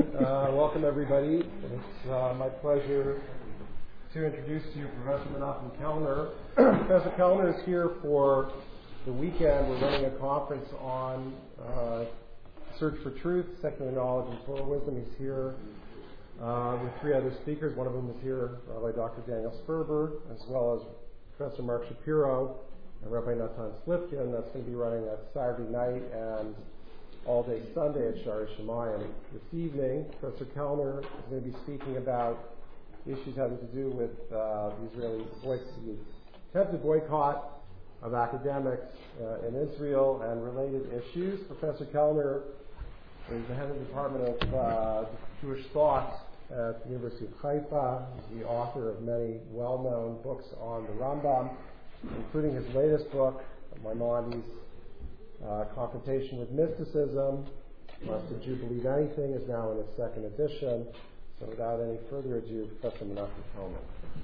Welcome, everybody. It's my pleasure to introduce to you Professor Menachem Kellner. Professor Kellner is here for the weekend. We're running a conference on Search for Truth, Secular Knowledge, and Torah Wisdom. He's here with three other speakers. One of them is here, Rabbi Dr. Daniel Sperber, as well as Professor Mark Shapiro and Rabbi Natan Slifkin. That's going to be running that Saturday night and all day Sunday at Shari Shemayim. This evening, Professor Kellner is going to be speaking about issues having to do with the Israeli attempted boycott of academics in Israel and related issues. Professor Kellner is the head of the Department of Jewish Thought at the University of Haifa. He's the author of many well-known books on the Rambam, including his latest book, Maimonides' Confrontation with Mysticism, Must a Jew Believe Anything, is now in its second edition. So without any further ado, Professor Menachem Kellner.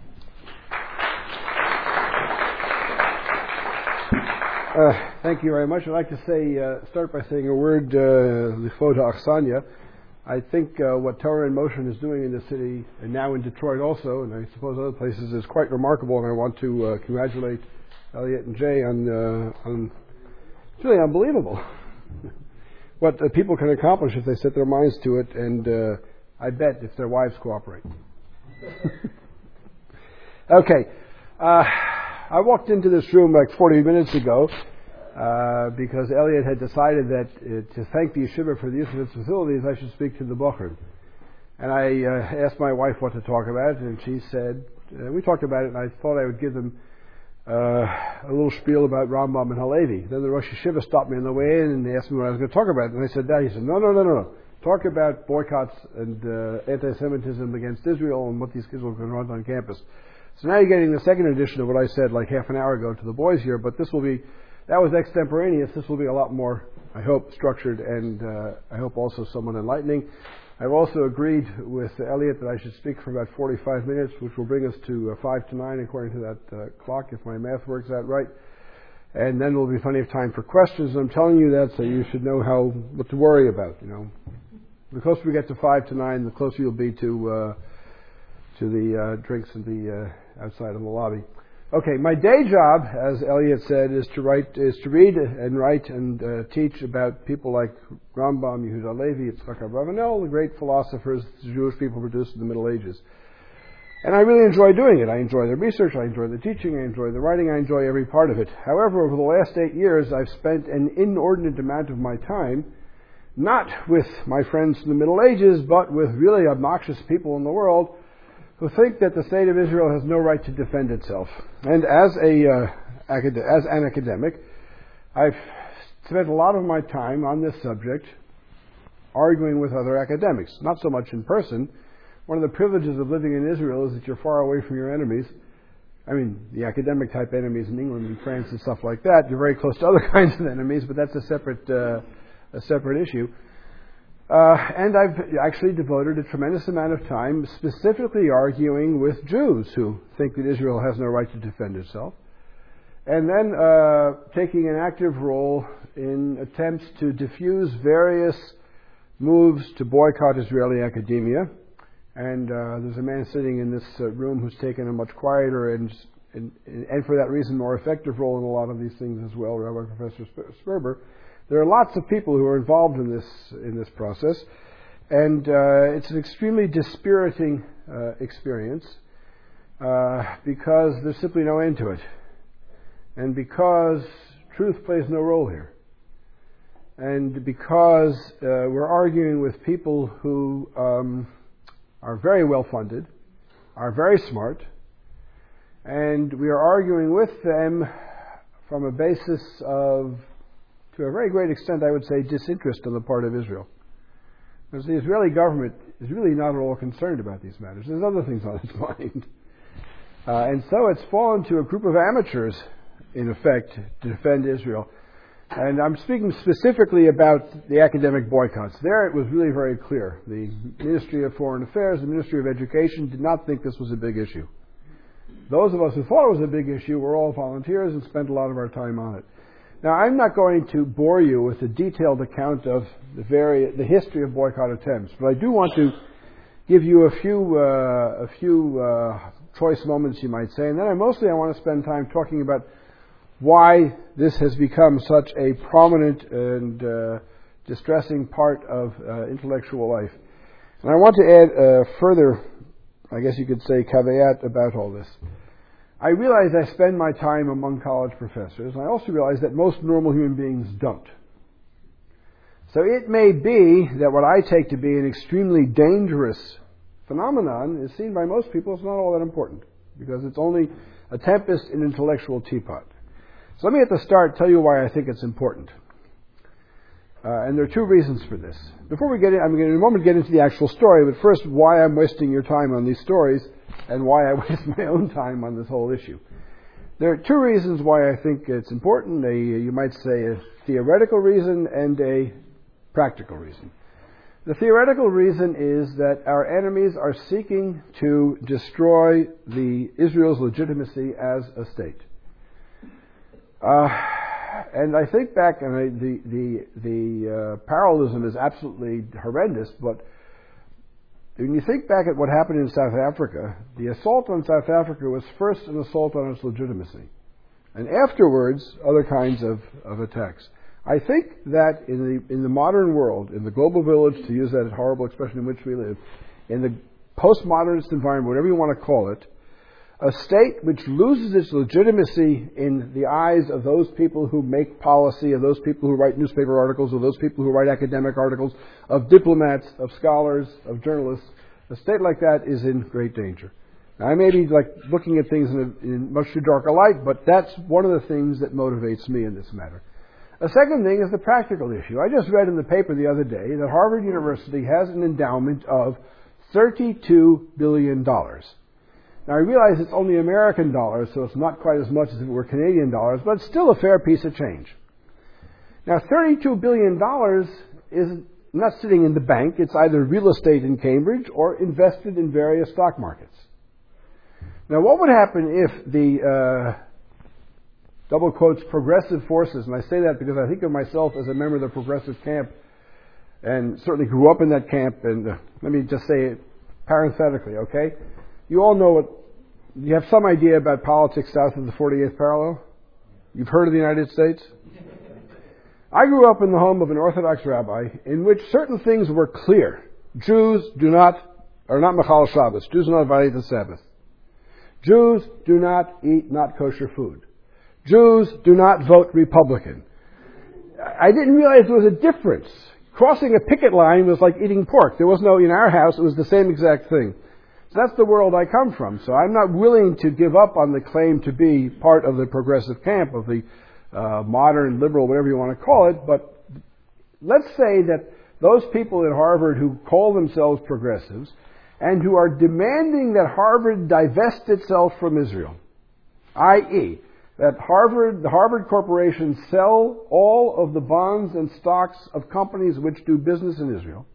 Thank you very much. I'd like to start by saying a word, L'Chvod Aksanya. I think what Torah in Motion is doing in the city, and now in Detroit also, and I suppose other places, is quite remarkable, and I want to congratulate Elliot and Jay on it's really unbelievable what people can accomplish if they set their minds to it, and I bet if their wives cooperate. Okay. I walked into this room like 40 minutes ago because Elliot had decided that to thank the yeshiva for the use of its facilities, I should speak to the Bochum. And I asked my wife what to talk about, and she said, we talked about it, and I thought I would give them a little spiel about Rambam and Halevi. Then the Rosh Yeshiva stopped me on the way in and they asked me what I was going to talk about. And I said that. He said, no. Talk about boycotts and anti-Semitism against Israel and what these kids will confront on campus. So now you're getting the second edition of what I said like half an hour ago to the boys here, but that was extemporaneous. This will be a lot more, I hope, structured and I hope also somewhat enlightening. I've also agreed with Elliot that I should speak for about 45 minutes, which will bring us to 5 to 9 according to that clock, if my math works out right. And then there will be plenty of time for questions. I'm telling you that so you should know what to worry about. You know, the closer we get to 5 to 9, the closer you'll be to the drinks and the outside in the lobby. Okay, my day job, as Elliot said, is to read and write and teach about people like Rambam, Yehuda Levi, Yitzchak Abravanel, the great philosophers the Jewish people produced in the Middle Ages. And I really enjoy doing it. I enjoy the research, I enjoy the teaching, I enjoy the writing, I enjoy every part of it. However, over the last 8 years, I've spent an inordinate amount of my time not with my friends from the Middle Ages, but with really obnoxious people in the world who think that the state of Israel has no right to defend itself. And as an academic, I've spent a lot of my time on this subject arguing with other academics, not so much in person. One of the privileges of living in Israel is that you're far away from your enemies. I mean, the academic type enemies in England and France and stuff like that. You're very close to other kinds of enemies, but that's a separate issue. And I've actually devoted a tremendous amount of time specifically arguing with Jews who think that Israel has no right to defend itself, and then taking an active role in attempts to diffuse various moves to boycott Israeli academia. And there's a man sitting in this room who's taken a much quieter and for that reason more effective role in a lot of these things as well, Rabbi Professor Sperber. There are lots of people who are involved in this process, and it's an extremely dispiriting experience because there's simply no end to it, and because truth plays no role here, and because we're arguing with people who are very well funded, are very smart, and we are arguing with them from a basis of, to a very great extent, I would say, disinterest on the part of Israel. Because the Israeli government is really not at all concerned about these matters. There's other things on its mind. And so it's fallen to a group of amateurs, in effect, to defend Israel. And I'm speaking specifically about the academic boycotts. There it was really very clear. The Ministry of Foreign Affairs, the Ministry of Education did not think this was a big issue. Those of us who thought it was a big issue were all volunteers and spent a lot of our time on it. Now, I'm not going to bore you with a detailed account of the history of boycott attempts, but I do want to give you a few choice moments, you might say, and then I want to spend time talking about why this has become such a prominent and distressing part of intellectual life. And I want to add a further, I guess you could say, caveat about all this. I realize I spend my time among college professors, and I also realize that most normal human beings don't. So it may be that what I take to be an extremely dangerous phenomenon is seen by most people as not all that important, because it's only a tempest in an intellectual teapot. So let me at the start tell you why I think it's important. And there are two reasons for this. Before we get in, I'm going to in a moment get into the actual story, but first why I'm wasting your time on these stories and why I waste my own time on this whole issue. There are two reasons why I think it's important, you might say a theoretical reason and a practical reason. The theoretical reason is that our enemies are seeking to destroy Israel's legitimacy as a state. And I think back, and the parallelism is absolutely horrendous, but when you think back at what happened in South Africa, the assault on South Africa was first an assault on its legitimacy, and afterwards other kinds of attacks. I think that in the modern world, in the global village, to use that horrible expression in which we live, in the postmodernist environment, whatever you want to call it, a state which loses its legitimacy in the eyes of those people who make policy, of those people who write newspaper articles, of those people who write academic articles, of diplomats, of scholars, of journalists, a state like that is in great danger. Now, I may be looking at things in much too dark a light, but that's one of the things that motivates me in this matter. A second thing is the practical issue. I just read in the paper the other day that Harvard University has an endowment of $32 billion. Now, I realize it's only American dollars, so it's not quite as much as if it were Canadian dollars, but it's still a fair piece of change. Now, $32 billion is not sitting in the bank. It's either real estate in Cambridge or invested in various stock markets. Now, what would happen if the, double quotes, progressive forces, and I say that because I think of myself as a member of the progressive camp, and certainly grew up in that camp, and let me just say it parenthetically, okay? You all know you have some idea about politics south of the 48th parallel? You've heard of the United States? I grew up in the home of an Orthodox rabbi in which certain things were clear. Jews are not Mechal Shabbos. Jews do not violate the Sabbath. Jews do not eat not kosher food. Jews do not vote Republican. I didn't realize there was a difference. Crossing a picket line was like eating pork. There was no, in our house, it was the same exact thing. So that's the world I come from. So I'm not willing to give up on the claim to be part of the progressive camp, of the modern, liberal, whatever you want to call it. But let's say that those people at Harvard who call themselves progressives and who are demanding that Harvard divest itself from Israel, i.e., that the Harvard Corporation sell all of the bonds and stocks of companies which do business in Israel.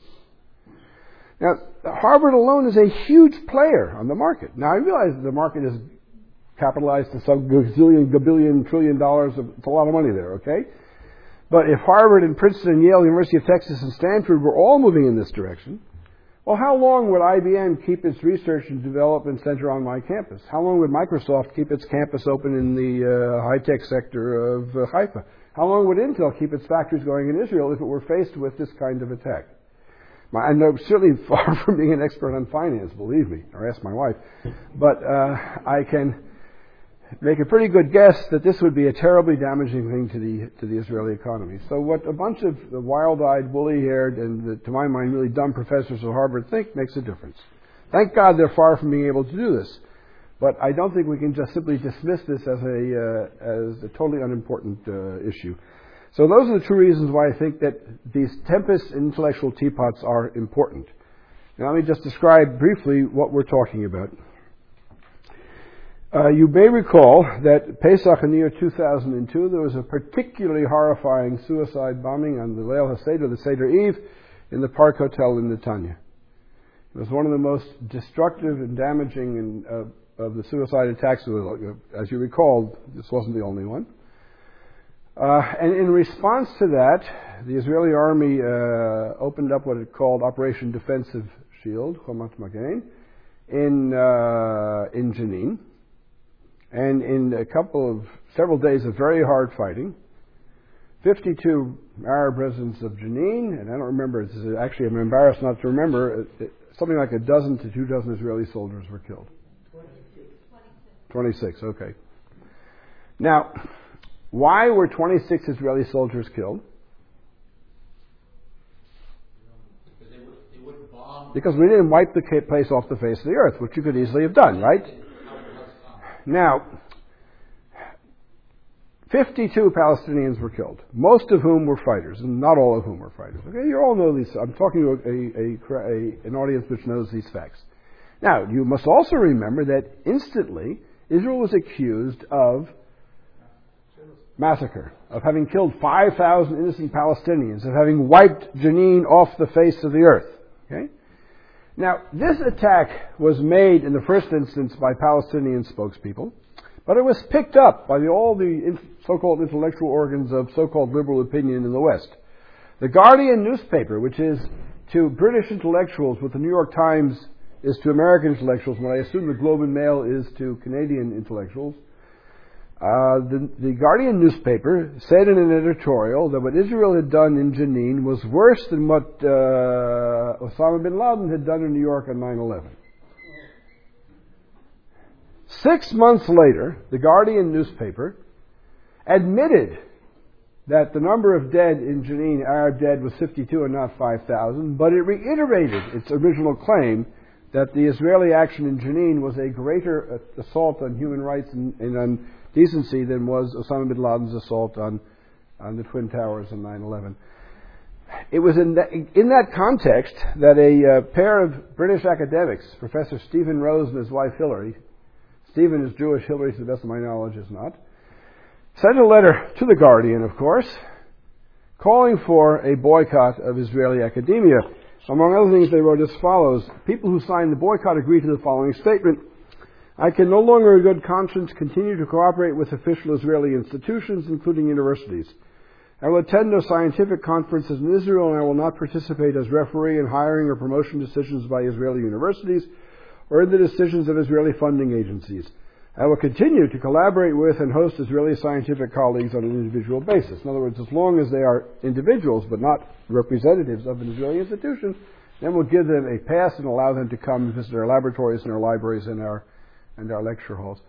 Now, Harvard alone is a huge player on the market. Now, I realize that the market is capitalized to some gazillion, gabillion, trillion dollars. It's a lot of money there, okay? But if Harvard and Princeton and Yale, University of Texas and Stanford were all moving in this direction, well, how long would IBM keep its research and development center on my campus? How long would Microsoft keep its campus open in the high-tech sector of Haifa? How long would Intel keep its factories going in Israel if it were faced with this kind of attack? I'm certainly far from being an expert on finance, believe me, or ask my wife. But I can make a pretty good guess that this would be a terribly damaging thing to the Israeli economy. So what a bunch of wild-eyed, woolly-haired, and to my mind really dumb professors at Harvard think makes a difference. Thank God they're far from being able to do this. But I don't think we can just simply dismiss this as a totally unimportant issue. So those are the two reasons why I think that these tempests in intellectual teapots are important. Now let me just describe briefly what we're talking about. You may recall that Pesach in the year 2002, there was a particularly horrifying suicide bombing on the Leil HaSeder, the Seder Eve, in the Park Hotel in Netanya. It was one of the most destructive and damaging of the suicide attacks. As you recall, this wasn't the only one. And in response to that, the Israeli army opened up what it called Operation Defensive Shield, Chomat Magen, in Jenin. And in several days of very hard fighting, 52 Arab residents of Jenin, and I don't remember, actually I'm embarrassed not to remember, something like 12 to 24 Israeli soldiers were killed. 26, okay. Now, why were 26 Israeli soldiers killed? Because we didn't wipe the place off the face of the earth, which you could easily have done, right? Now, 52 Palestinians were killed, most of whom were fighters, and not all of whom were fighters. Okay, you all know these. I'm talking to an audience which knows these facts. Now, you must also remember that instantly Israel was accused of massacre, of having killed 5,000 innocent Palestinians, of having wiped Jenin off the face of the earth. Okay? Now, this attack was made in the first instance by Palestinian spokespeople, but it was picked up by all the so-called intellectual organs of so-called liberal opinion in the West. The Guardian newspaper, which is to British intellectuals what the New York Times is to American intellectuals, what I assume the Globe and Mail is to Canadian intellectuals, the Guardian newspaper said in an editorial that what Israel had done in Jenin was worse than what Osama bin Laden had done in New York on 9/11. 6 months later, the Guardian newspaper admitted that the number of dead in Jenin, Arab dead, was 52 and not 5,000, but it reiterated its original claim that the Israeli action in Jenin was a greater assault on human rights and on decency than was Osama bin Laden's assault on the Twin Towers on 9/11. It was in that context that a pair of British academics, Professor Stephen Rose and his wife Hillary, Stephen is Jewish, Hillary, to the best of my knowledge, is not, sent a letter to the Guardian, of course, calling for a boycott of Israeli academia. Among other things, they wrote as follows: people who signed the boycott agree to the following statement: I can no longer in good conscience continue to cooperate with official Israeli institutions, including universities. I will attend no scientific conferences in Israel, and I will not participate as referee in hiring or promotion decisions by Israeli universities or in the decisions of Israeli funding agencies. I will continue to collaborate with and host Israeli scientific colleagues on an individual basis. In other words, as long as they are individuals but not representatives of an Israeli institution, then we'll give them a pass and allow them to come and visit our laboratories and our libraries and our lecture halls.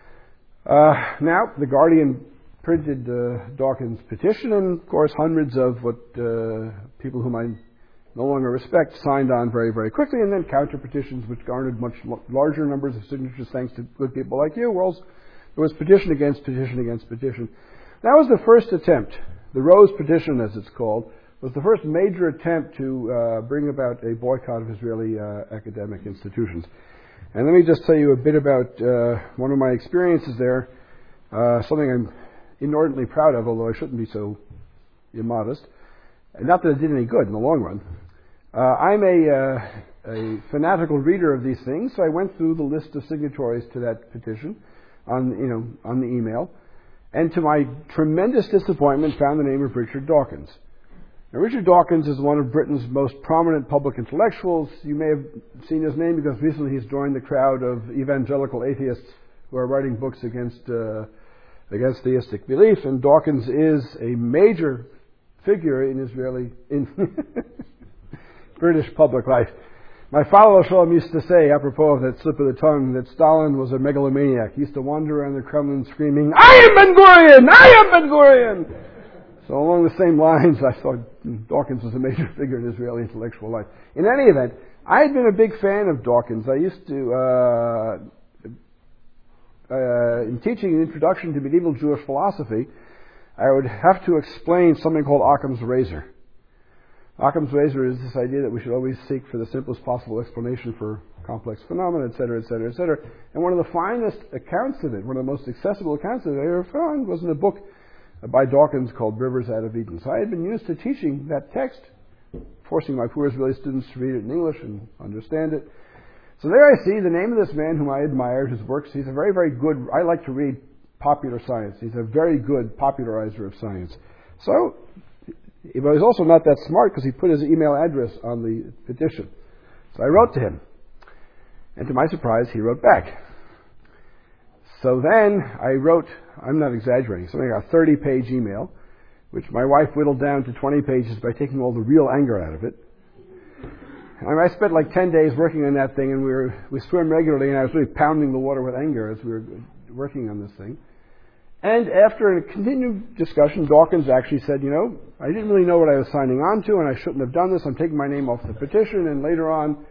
Now, the Guardian printed Dawkins' petition, and of course hundreds of what people whom I no longer respect signed on very, very quickly, and then counter petitions which garnered much larger numbers of signatures thanks to good people like you. Well, there was petition against petition against petition. That was the first attempt. The Rose petition, as it's called, was the first major attempt to bring about a boycott of Israeli academic institutions. And let me just tell you a bit about one of my experiences there, something I'm inordinately proud of, although I shouldn't be so immodest. Not that it did any good in the long run. I'm a fanatical reader of these things, so I went through the list of signatories to that petition on the email, and to my tremendous disappointment found the name of Richard Dawkins. Now, Richard Dawkins is one of Britain's most prominent public intellectuals. You may have seen his name because recently he's joined the crowd of evangelical atheists who are writing books against theistic belief, and Dawkins is a major figure in British public life. My father Shalom used to say, apropos of that slip of the tongue, that Stalin was a megalomaniac. He used to wander around the Kremlin screaming, "I am Ben Gurion! I am Ben Gurion!" So along the same lines, I thought Dawkins was a major figure in Israeli intellectual life. In any event, I had been a big fan of Dawkins. I used to, in teaching an introduction to medieval Jewish philosophy, I would have to explain something called Occam's razor. Occam's razor is this idea that we should always seek for the simplest possible explanation for complex phenomena, etc., etc., etc. And one of the finest accounts of it, one of the most accessible accounts of it I ever found, was in a book by Dawkins called Rivers Out of Eden. So I had been used to teaching that text, forcing my poor Israeli students to read it in English and understand it. So there I see the name of this man whom I admired, his works. He's a very, very good, I like to read popular science. He's a very good popularizer of science. So, but he's also not that smart because he put his email address on the petition. So I wrote to him. And to my surprise, he wrote back. So then I wrote, I'm not exaggerating, something like a 30-page email, which my wife whittled down to 20 pages by taking all the real anger out of it. And I spent like 10 days working on that thing, and we swim regularly, and I was really pounding the water with anger as we were working on this thing. And after a continued discussion, Dawkins actually said, I didn't really know what I was signing on to, and I shouldn't have done this. I'm taking my name off the petition. And later on,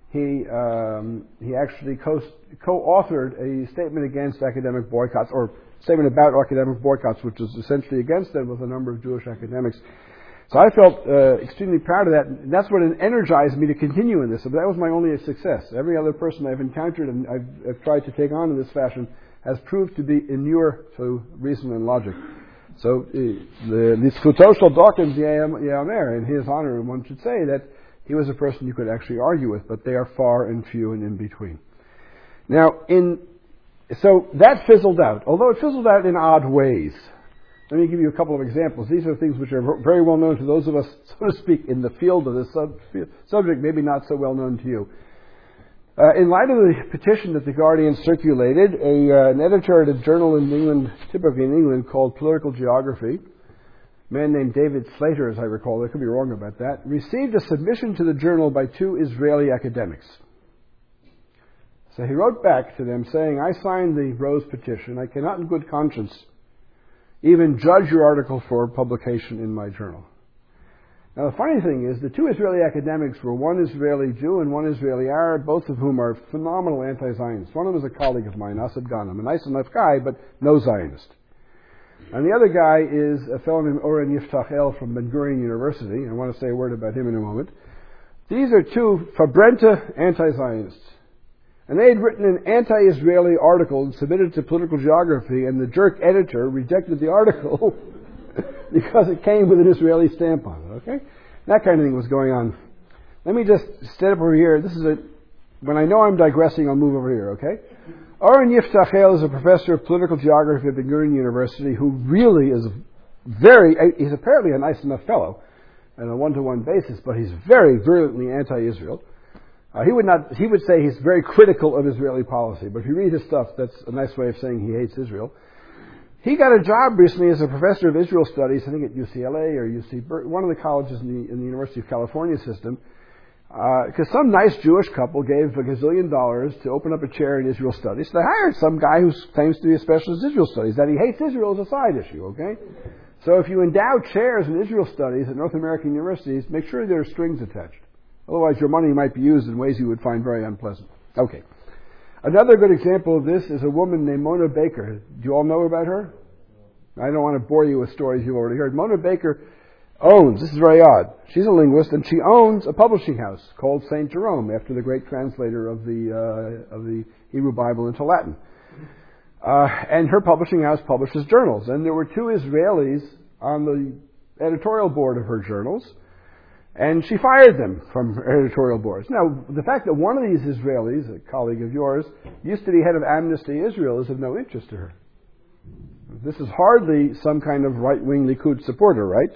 he actually co-authored a statement against academic boycotts, or statement about academic boycotts, which was essentially against them with a number of Jewish academics. So I felt extremely proud of that, and that's what energized me to continue in this. So that was my only success. Every other person I've encountered and I've tried to take on in this fashion has proved to be inure to reason and logic. So the Zchuto shel Dawkins Yaomer, in his honor, one should say that he was a person you could actually argue with, but they are far and few and in between. Now, so that fizzled out, although it fizzled out in odd ways. Let me give you a couple of examples. These are things which are very well known to those of us, so to speak, in the field of this subject, maybe not so well known to you. In light of the petition that The Guardian circulated, an editor at a journal in England, typically in England, called Political Geography, a man named David Slater, as I recall, I could be wrong about that, received a submission to the journal by 2 Israeli academics. So he wrote back to them saying, I signed the Rose petition. I cannot in good conscience even judge your article for publication in my journal. Now the funny thing is, the 2 Israeli academics were one Israeli Jew and one Israeli Arab, both of whom are phenomenal anti-Zionists. One of them is a colleague of mine, Asad Ghanem, a nice enough guy, but no Zionist. And the other guy is a fellow named Oren Yiftach El from Ben Gurion University. I want to say a word about him in a moment. These are 2 Fabrenta anti-Zionists. And they had written an anti-Israeli article and submitted it to Political Geography, and the jerk editor rejected the article because it came with an Israeli stamp on it, okay? That kind of thing was going on. Let me just stand up over here. When I know I'm digressing, I'll move over here, okay? Oren Yiftach El is a professor of political geography at Ben Gurion University who really is he's apparently a nice enough fellow on a one-to-one basis, but he's very virulently anti-Israel. He would say he's very critical of Israeli policy, but if you read his stuff, that's a nice way of saying he hates Israel. He got a job recently as a professor of Israel studies, I think at UCLA or one of the colleges in the University of California system, because some nice Jewish couple gave $1 gazillion to open up a chair in Israel studies. So they hired some guy who claims to be a specialist in Israel studies. That he hates Israel is a side issue, okay? So if you endow chairs in Israel studies at North American universities, make sure there are strings attached. Otherwise, your money might be used in ways you would find very unpleasant. Okay. Another good example of this is a woman named Mona Baker. Do you all know about her? I don't want to bore you with stories you've already heard. Mona Baker this is very odd, she's a linguist, and she owns a publishing house called St. Jerome, after the great translator of the Hebrew Bible into Latin. And her publishing house publishes journals. And there were 2 Israelis on the editorial board of her journals, and she fired them from editorial boards. Now, the fact that one of these Israelis, a colleague of yours, used to be head of Amnesty Israel is of no interest to her. This is hardly some kind of right-wing Likud supporter, right?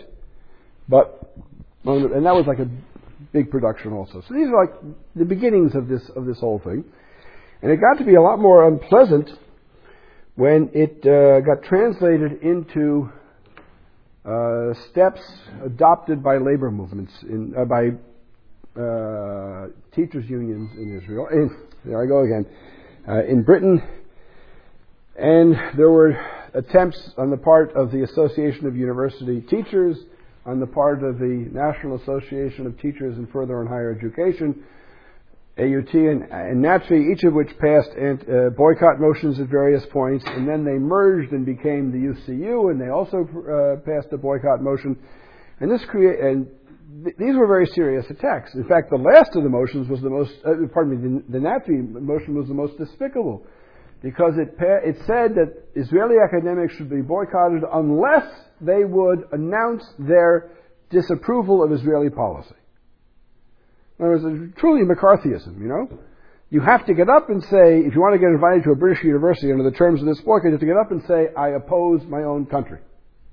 And that was like a big production also. So these are like the beginnings of this whole thing. And it got to be a lot more unpleasant when it got translated into steps adopted by labor movements, by teachers' unions in Israel. There I go again. In Britain. And there were attempts on the part of the Association of University Teachers, on the part of the National Association of Teachers in Further and Higher Education, AUT and NATFE, each of which passed boycott motions at various points, and then they merged and became the UCU, and they also passed a boycott motion. And these were very serious attacks. In fact, the last of the motions was the NATFE motion was the most despicable, because it said that Israeli academics should be boycotted unless they would announce their disapproval of Israeli policy. In other words, truly McCarthyism, You have to get up and say, if you want to get invited to a British university under the terms of this boycott, you have to get up and say, I oppose my own country.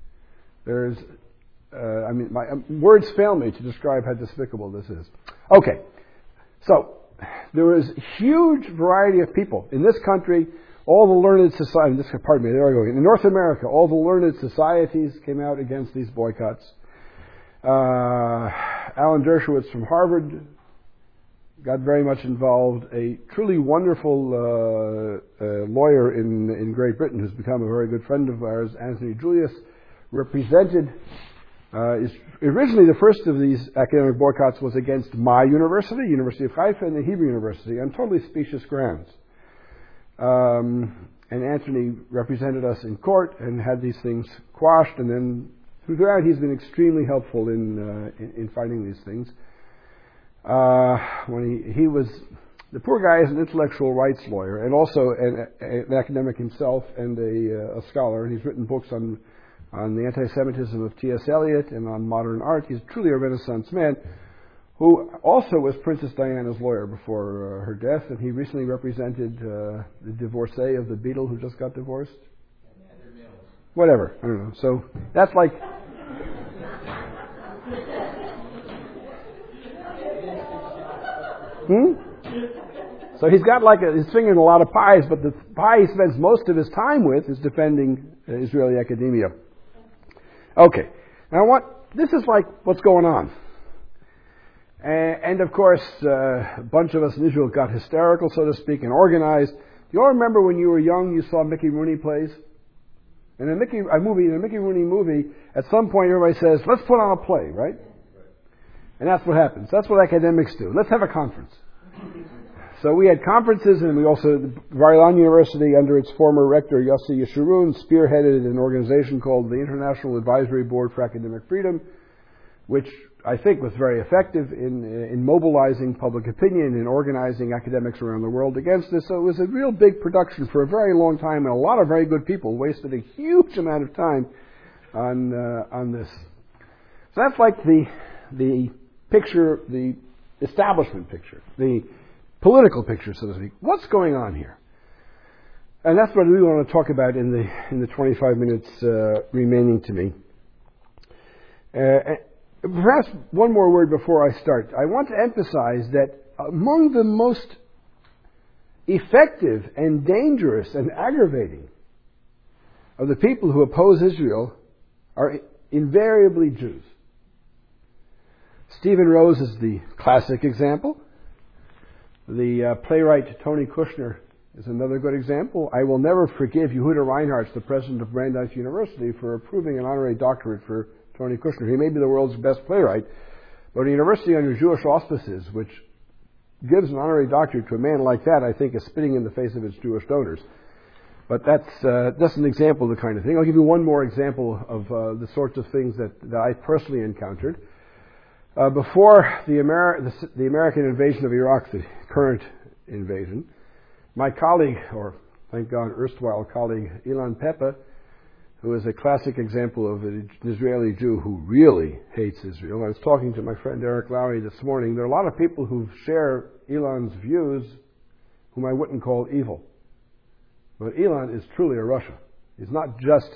My words fail me to describe how despicable this is. Okay, so there is a huge variety of people in this country. All the learned societies, in North America, all the learned societies came out against these boycotts. Alan Dershowitz from Harvard got very much involved. A truly wonderful lawyer in Great Britain who's become a very good friend of ours, Anthony Julius, represented, originally the first of these academic boycotts was against my university, University of Haifa, and the Hebrew University, on totally specious grounds. And Anthony represented us in court and had these things quashed, and then throughout he's been extremely helpful in fighting these things. When he was, the poor guy is an intellectual rights lawyer and also an academic himself and a scholar, and he's written books on the anti-Semitism of T.S. Eliot and on modern art. He's truly a Renaissance man who also was Princess Diana's lawyer before her death, and he recently represented the divorcee of the Beatle who just got divorced. Whatever, I don't know. So that's like... So he's got like his finger in a lot of pies, but the pie he spends most of his time with is defending Israeli academia. Okay, now this is like what's going on. And of course, a bunch of us in Israel got hysterical, so to speak, and organized. Do you all remember when you were young, you saw Mickey Rooney plays? In a Mickey Rooney movie, at some point everybody says, let's put on a play, right? And that's what happens. That's what academics do. Let's have a conference. So we had conferences, and we also, Bar-Ilan University, under its former rector, Yossi Yeshurun, spearheaded an organization called the International Advisory Board for Academic Freedom, which I think was very effective in mobilizing public opinion and organizing academics around the world against this. So it was a real big production for a very long time, and a lot of very good people wasted a huge amount of time on this. So that's like the picture, the establishment picture, the political picture, so to speak. What's going on here? And that's what we want to talk about in the 25 minutes remaining to me. Perhaps one more word before I start. I want to emphasize that among the most effective and dangerous and aggravating of the people who oppose Israel are invariably Jews. Stephen Rose is the classic example. The playwright Tony Kushner is another good example. I will never forgive Yehuda Reinhardt, the president of Brandeis University, for approving an honorary doctorate for Tony Kushner. He may be the world's best playwright, but a university under Jewish auspices, which gives an honorary doctorate to a man like that, I think is spitting in the face of its Jewish donors. But that's just an example of the kind of thing. I'll give you one more example of the sorts of things that I personally encountered. Before the American invasion of Iraq, the current invasion, my colleague, or thank God, erstwhile colleague, Ilan Pepe, who is a classic example of an Israeli Jew who really hates Israel. I was talking to my friend Eric Lowry this morning. There are a lot of people who share Ilan's views whom I wouldn't call evil. But Ilan is truly a Russia. He's not just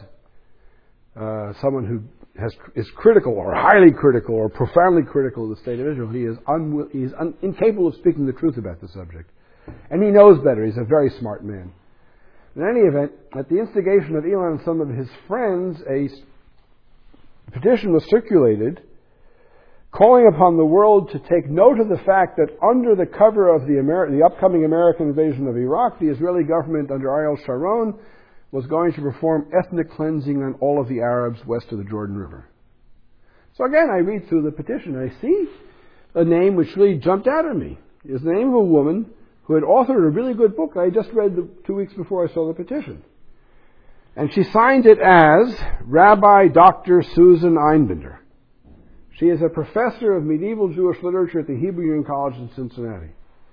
someone who is critical or highly critical or profoundly critical of the state of Israel. He is incapable of speaking the truth about the subject. And he knows better. He's a very smart man. In any event, at the instigation of Ilan and some of his friends, a petition was circulated calling upon the world to take note of the fact that under the cover of the upcoming American invasion of Iraq, the Israeli government under Ariel Sharon was going to perform ethnic cleansing on all of the Arabs west of the Jordan River. So again, I read through the petition and I see a name which really jumped out at me. It's the name of a woman who had authored a really good book I just read 2 weeks before I saw the petition. And she signed it as Rabbi Dr. Susan Einbinder. She is a professor of medieval Jewish literature at the Hebrew Union College in Cincinnati.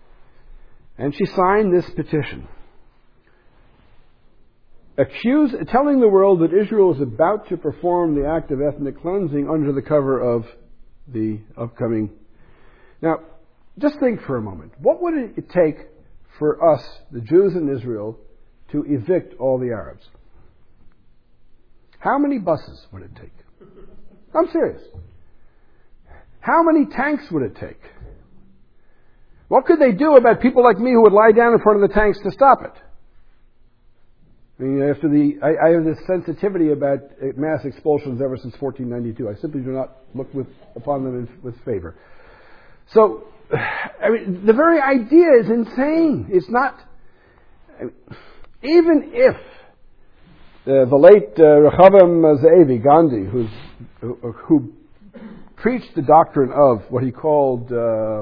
And she signed this petition, telling the world that Israel is about to perform the act of ethnic cleansing under the cover of the upcoming... Now, just think for a moment. What would it take for us, the Jews in Israel, to evict all the Arabs? How many buses would it take? I'm serious. How many tanks would it take? What could they do about people like me who would lie down in front of the tanks to stop it? I mean, I have this sensitivity about mass expulsions ever since 1492. I simply do not look upon them with favor. So, I mean, the very idea is insane. It's not... even if the late Rechavam Ze'evi, Gandhi, who preached the doctrine of what he called,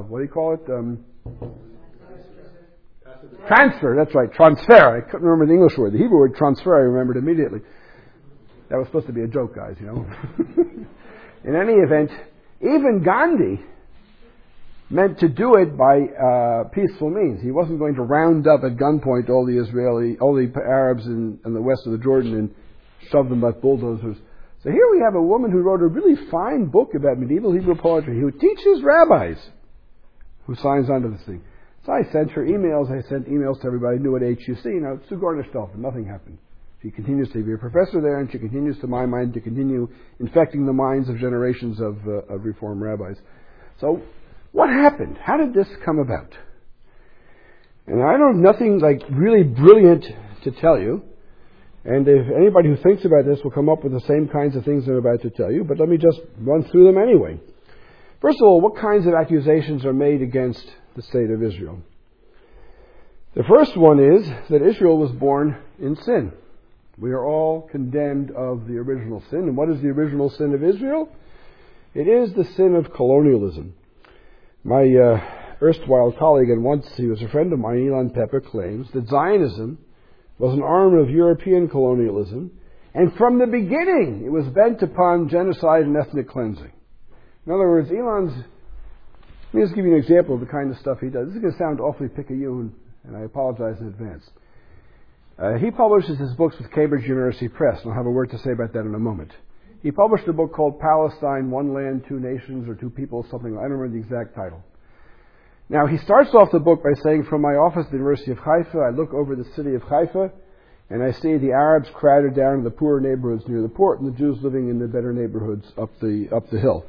transfer, that's right, transfer. I couldn't remember the English word. The Hebrew word transfer, I remembered immediately. That was supposed to be a joke, guys, you know. In any event, even Gandhi meant to do it by peaceful means. He wasn't going to round up at gunpoint all the Arabs in the west of the Jordan and shove them like bulldozers. So here we have a woman who wrote a really fine book about medieval Hebrew poetry, who teaches rabbis, who signs onto this thing. So I sent her emails. I sent emails to everybody new at HUC. Now, it's Sue Gardner-Stelfen. Nothing happened. She continues to be a professor there, and she continues, to my mind, to continue infecting the minds of generations of Reform rabbis. So, what happened? How did this come about? And I don't have nothing like really brilliant to tell you. And if anybody who thinks about this will come up with the same kinds of things I'm about to tell you, but let me just run through them anyway. First of all, what kinds of accusations are made against the state of Israel? The first one is that Israel was born in sin. We are all condemned of the original sin. And what is the original sin of Israel? It is the sin of colonialism. My erstwhile colleague, and once he was a friend of mine, Elon Pepper, claims that Zionism was an arm of European colonialism, and from the beginning it was bent upon genocide and ethnic cleansing. In other words, let me just give you an example of the kind of stuff he does. This is going to sound awfully picayune, and I apologize in advance. He publishes his books with Cambridge University Press, and I'll have a word to say about that in a moment. He published a book called Palestine, One Land, Two Nations, or Two Peoples, something, I don't remember the exact title. Now, he starts off the book by saying, from my office at the University of Haifa, I look over the city of Haifa, and I see the Arabs crowded down in the poorer neighborhoods near the port, and the Jews living in the better neighborhoods up the hill.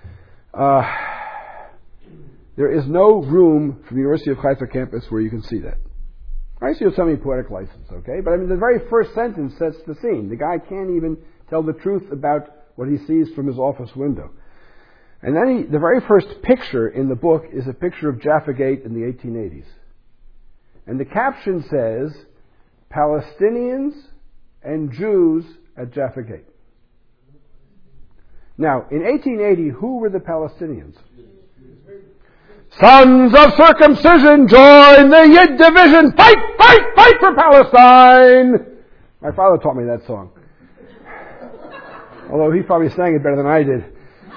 There is no room from the University of Haifa campus where you can see that. I see a semi-poetic license, okay? But I mean, the very first sentence sets the scene. The guy can't even tell the truth about what he sees from his office window. And then the very first picture in the book is a picture of Jaffa Gate in the 1880s. And the caption says, Palestinians and Jews at Jaffa Gate. Now, in 1880, who were the Palestinians? Sons of circumcision, join the Yid division. Fight, fight, fight for Palestine. My father taught me that song. Although he probably sang it better than I did.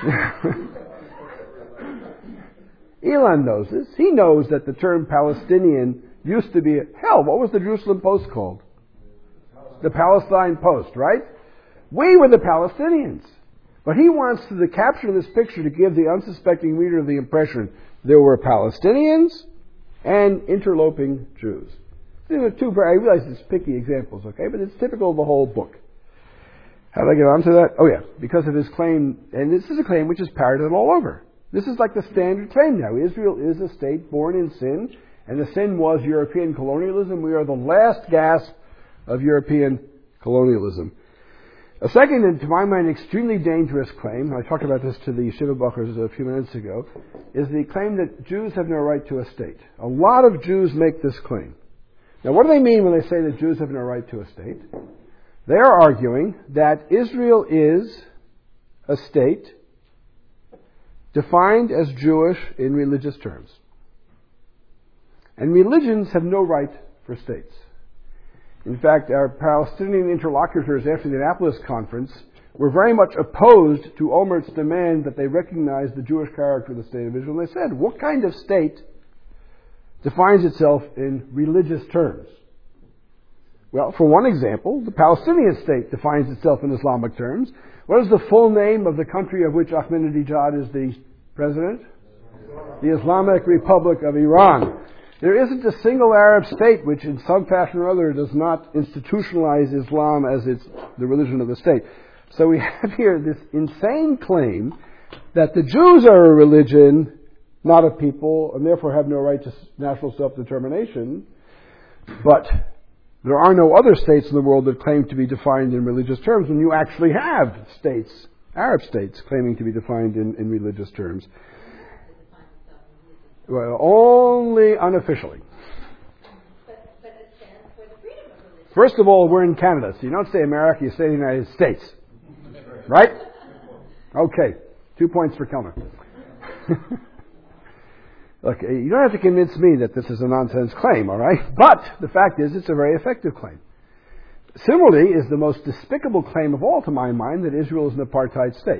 Elon knows this. He knows that the term Palestinian used to be... Hell, what was the Jerusalem Post called? The Palestine Post, right? We were the Palestinians. But he wants the caption of this picture to give the unsuspecting reader the impression there were Palestinians and interloping Jews. These are two, I realize it's picky examples, okay, but it's typical of the whole book. How did I get onto that? Oh yeah, because of his claim, and this is a claim which is parroted all over. This is like the standard claim now. Israel is a state born in sin, and the sin was European colonialism. We are the last gasp of European colonialism. A second, and to my mind, extremely dangerous claim, I talked about this to the Yeshiva Buchers a few minutes ago, is the claim that Jews have no right to a state. A lot of Jews make this claim. Now, what do they mean when they say that Jews have no right to a state? They are arguing that Israel is a state defined as Jewish in religious terms. And religions have no right for states. In fact, our Palestinian interlocutors after the Annapolis conference were very much opposed to Olmert's demand that they recognize the Jewish character of the state of Israel. And they said, what kind of state defines itself in religious terms? Well, for one example, the Palestinian state defines itself in Islamic terms. What is the full name of the country of which Ahmadinejad is the president? The Islamic Republic of Iran. There isn't a single Arab state which in some fashion or other does not institutionalize Islam as the religion of the state. So we have here this insane claim that the Jews are a religion, not a people, and therefore have no right to national self-determination, but there are no other states in the world that claim to be defined in religious terms when you actually have states, Arab states, claiming to be defined in religious terms. Well, only unofficially. But it stands for the freedom of religion. First of all, we're in Canada, so you don't say America, you say the United States. Right? Okay. 2 points for Kellner. Look, you don't have to convince me that this is a nonsense claim, all right? But the fact is, it's a very effective claim. Similarly, is the most despicable claim of all, to my mind, that Israel is an apartheid state.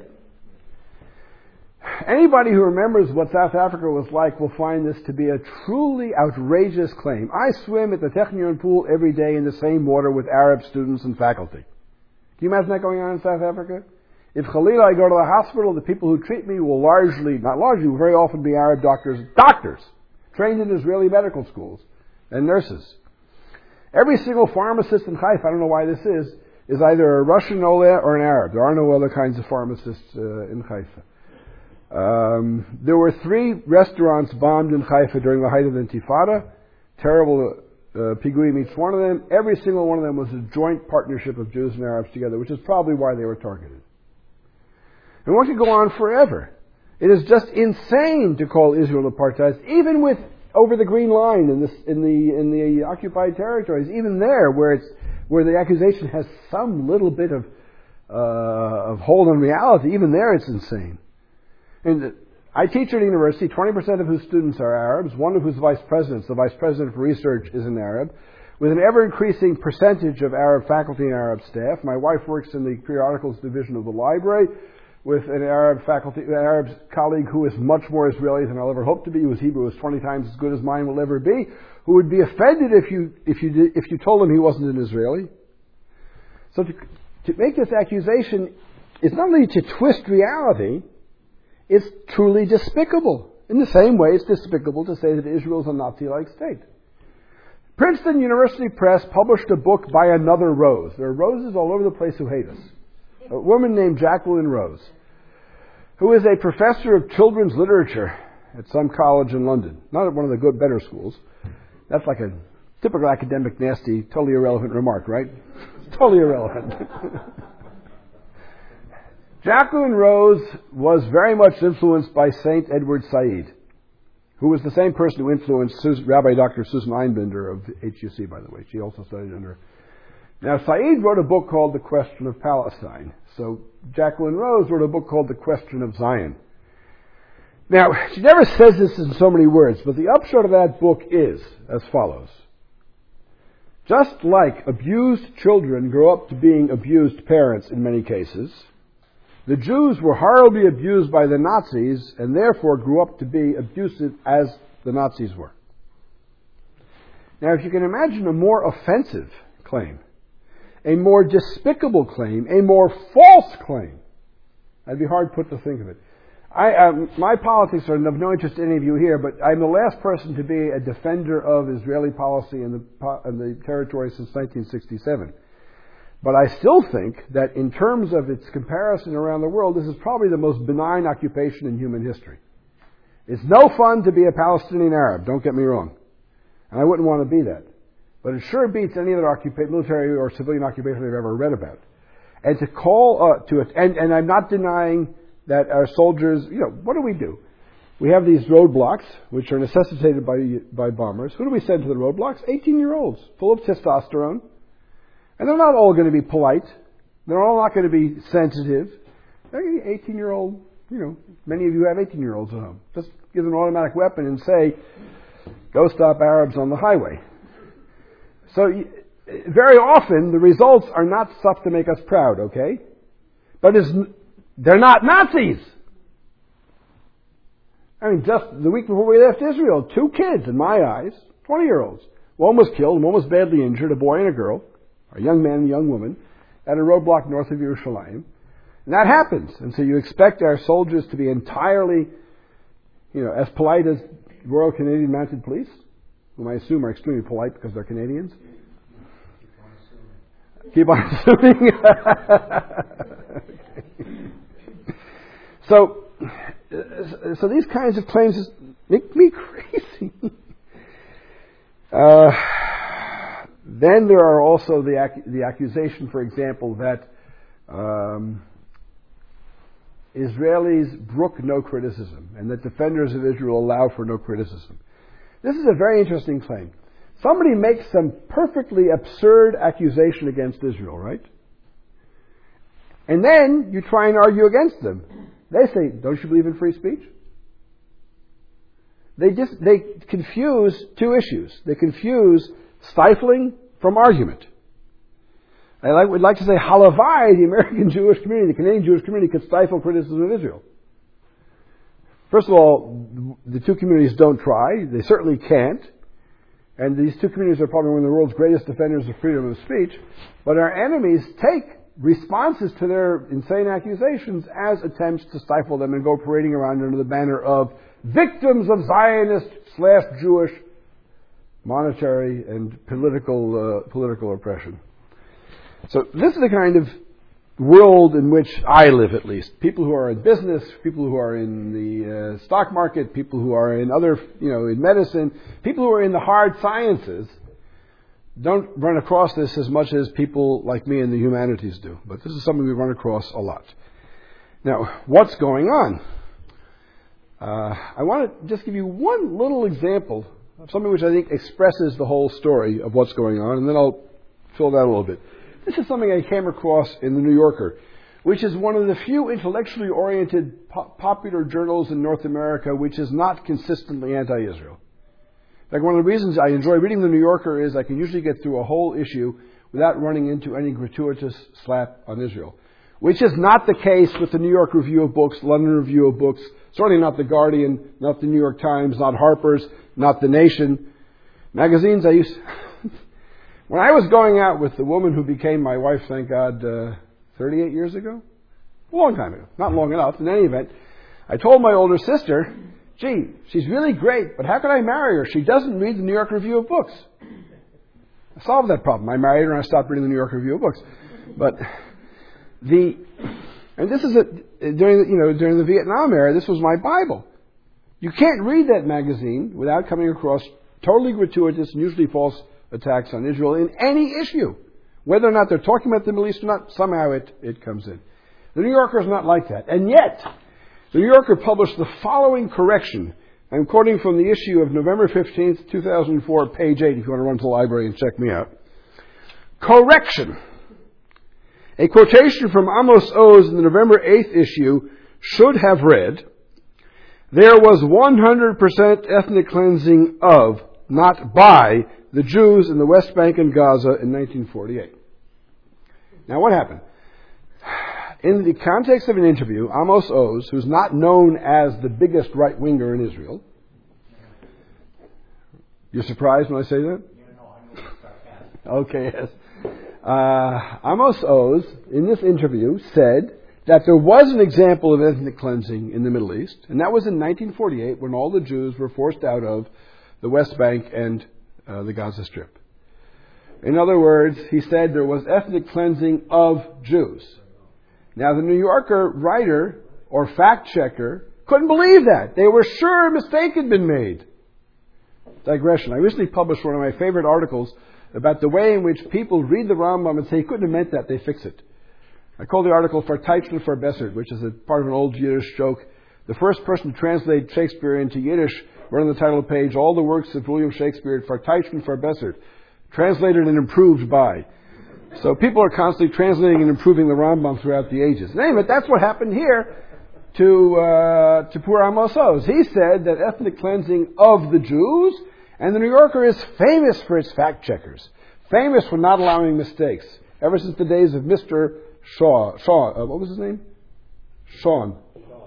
Anybody who remembers what South Africa was like will find this to be a truly outrageous claim. I swim at the Technion pool every day in the same water with Arab students and faculty. Can you imagine that going on in South Africa? If Khalila, I go to the hospital, the people who treat me will will very often be Arab doctors, trained in Israeli medical schools, and nurses. Every single pharmacist in Haifa, I don't know why this is either a Russian Ola or an Arab. There are no other kinds of pharmacists in Haifa. There were 3 restaurants bombed in Haifa during the height of the Intifada. Terrible Piguim each one of them. Every single one of them was a joint partnership of Jews and Arabs together, which is probably why they were targeted. And one could go on forever. It is just insane to call Israel apartheid, even with over the Green Line in the occupied territories. Even there, where the accusation has some little bit of hold on reality, even there it's insane. And I teach at a university. 20% of whose students are Arabs. One of whose vice presidents, the vice president for research, is an Arab, with an ever-increasing percentage of Arab faculty and Arab staff. My wife works in the periodicals division of the library, with an Arab colleague who is much more Israeli than I'll ever hope to be, whose Hebrew is 20 times as good as mine will ever be, who would be offended if you told him he wasn't an Israeli. So to make this accusation is not only to twist reality, it's truly despicable. In the same way, it's despicable to say that Israel is a Nazi-like state. Princeton University Press published a book by another Rose. There are Roses all over the place who hate us. A woman named Jacqueline Rose, who is a professor of children's literature at some college in London. Not at one of the good, better schools. That's like a typical academic, nasty, totally irrelevant remark, right? Totally irrelevant. Jacqueline Rose was very much influenced by St. Edward Said, who was the same person who influenced Rabbi Dr. Susan Einbinder of HUC, by the way. She also studied under. Now, Said wrote a book called The Question of Palestine. So Jacqueline Rose wrote a book called The Question of Zion. Now, she never says this in so many words, but the upshot of that book is as follows. Just like abused children grow up to being abused parents in many cases, the Jews were horribly abused by the Nazis and therefore grew up to be abusive as the Nazis were. Now, if you can imagine a more offensive claim, a more despicable claim, a more false claim, I'd be hard put to think of it. My politics are of no interest to any of you here, but I'm the last person to be a defender of Israeli policy in the territory since 1967. But I still think that in terms of its comparison around the world, this is probably the most benign occupation in human history. It's no fun to be a Palestinian Arab, don't get me wrong. And I wouldn't want to be that. But it sure beats any other military or civilian occupation I've ever read about. And to call to it, and I'm not denying that our soldiers, what do? We have these roadblocks, which are necessitated by bombers. Who do we send to the roadblocks? 18-year-olds, full of testosterone. And they're not all going to be polite. They're all not going to be sensitive. 18-year-old, many of you have 18-year-olds at home. Just give them an automatic weapon and say, go stop Arabs on the highway. So very often the results are not stuff to make us proud, okay? But they're not Nazis. I mean, just the week before we left Israel, 2 kids, in my eyes, 20-year-olds. One was killed, one was badly injured, a boy and a girl, a young man and a young woman, at a roadblock north of Yerushalayim. And that happens. And so you expect our soldiers to be entirely, as polite as Royal Canadian Mounted Police? whom I assume are extremely polite because they're Canadians. Keep on assuming. So these kinds of claims just make me crazy. Then there are also the accusation, for example, that Israelis brook no criticism, and that defenders of Israel allow for no criticism. This is a very interesting claim. Somebody makes some perfectly absurd accusation against Israel, right? And then you try and argue against them. They say, don't you believe in free speech? They confuse two issues. They confuse stifling from argument. I would like to say, halavai, the American Jewish community, the Canadian Jewish community could stifle criticism of Israel. First of all, the two communities don't try. They certainly can't. And these two communities are probably one of the world's greatest defenders of freedom of speech. But our enemies take responses to their insane accusations as attempts to stifle them and go parading around under the banner of victims of Zionist/Jewish monetary and political oppression. So this is the kind of world in which I live, at least. People who are in business, people who are in the stock market, people who are in other, in medicine, people who are in the hard sciences don't run across this as much as people like me in the humanities do. But this is something we run across a lot. Now, what's going on? I want to just give you one little example of something which I think expresses the whole story of what's going on, and then I'll fill that a little bit. This is something I came across in the New Yorker, which is one of the few intellectually oriented popular journals in North America which is not consistently anti-Israel. In fact, one of the reasons I enjoy reading the New Yorker is I can usually get through a whole issue without running into any gratuitous slap on Israel, which is not the case with the New York Review of Books, London Review of Books, certainly not the Guardian, not the New York Times, not Harper's, not The Nation. Magazines I used... When I was going out with the woman who became my wife, thank God, 38 years ago, a long time ago, not long enough, in any event, I told my older sister, gee, she's really great, but how can I marry her? She doesn't read the New York Review of Books. I solved that problem. I married her and I stopped reading the New York Review of Books. But and this is during the Vietnam era, this was my Bible. You can't read that magazine without coming across totally gratuitous and usually false attacks on Israel in any issue. Whether or not they're talking about the Middle East or not, somehow it comes in. The New Yorker is not like that. And yet, the New Yorker published the following correction. I'm quoting from the issue of November 15th, 2004, page 8, if you want to run to the library and check me out. Correction. A quotation from Amos Oz in the November 8th issue should have read, there was 100% ethnic cleansing of, not by, the Jews in the West Bank and Gaza in 1948. Now what happened? In the context of an interview, Amos Oz, who's not known as the biggest right-winger in Israel... You're surprised when I say that? Okay, yes. Amos Oz, in this interview, said that there was an example of ethnic cleansing in the Middle East, and that was in 1948 when all the Jews were forced out of the West Bank and the Gaza Strip. In other words, he said there was ethnic cleansing of Jews. Now, the New Yorker writer or fact checker couldn't believe that. They were sure a mistake had been made. Digression. I recently published one of my favorite articles about the way in which people read the Rambam and say he couldn't have meant that, they fix it. I call the article Verteidigen verbessert, which is a part of an old Yiddish joke. The first person to translate Shakespeare into Yiddish wrote on the title page, all the works of William Shakespeare, Verteidigen verbessert, translated and improved by. So people are constantly translating and improving the Rambam throughout the ages. And anyway, that's what happened here to poor Amos Oz. He said that ethnic cleansing of the Jews, and the New Yorker is famous for its fact checkers, famous for not allowing mistakes, ever since the days of Mr. Shaw, what was his name? Sean,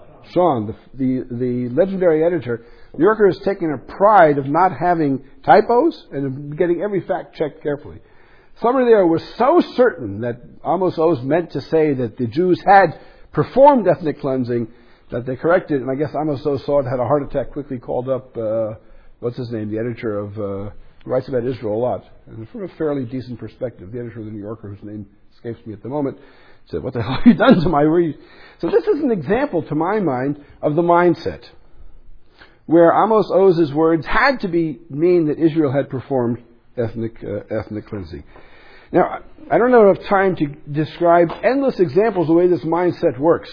the legendary editor. New Yorker has taken a pride of not having typos and of getting every fact checked carefully. Somebody there was so certain that Amos Oz meant to say that the Jews had performed ethnic cleansing that they corrected, and I guess Amos Oz saw it, had a heart attack, quickly called up what's his name, the editor of, who writes about Israel a lot, and from a fairly decent perspective, the editor of the New Yorker, whose name escapes me at the moment, said, what the hell have you done to my read? So this is an example, to my mind, of the mindset, where Amos Oz's words had to mean that Israel had performed ethnic cleansing. Now, I don't have enough time to describe endless examples of the way this mindset works.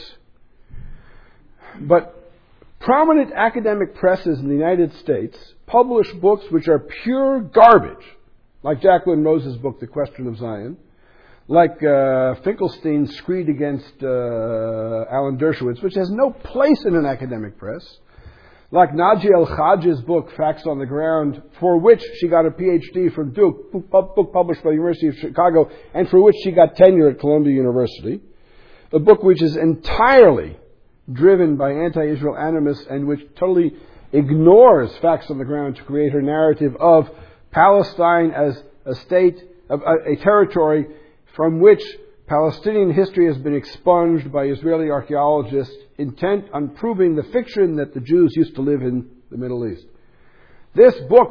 But prominent academic presses in the United States publish books which are pure garbage, like Jacqueline Rose's book, The Question of Zion, like Finkelstein's screed against Alan Dershowitz, which has no place in an academic press, like Nadia El-Khadji's book, Facts on the Ground, for which she got a PhD from Duke, book published by the University of Chicago, and for which she got tenure at Columbia University, a book which is entirely driven by anti-Israel animus and which totally ignores facts on the ground to create her narrative of Palestine as a state, a territory from which Palestinian history has been expunged by Israeli archaeologists intent on proving the fiction that the Jews used to live in the Middle East. This book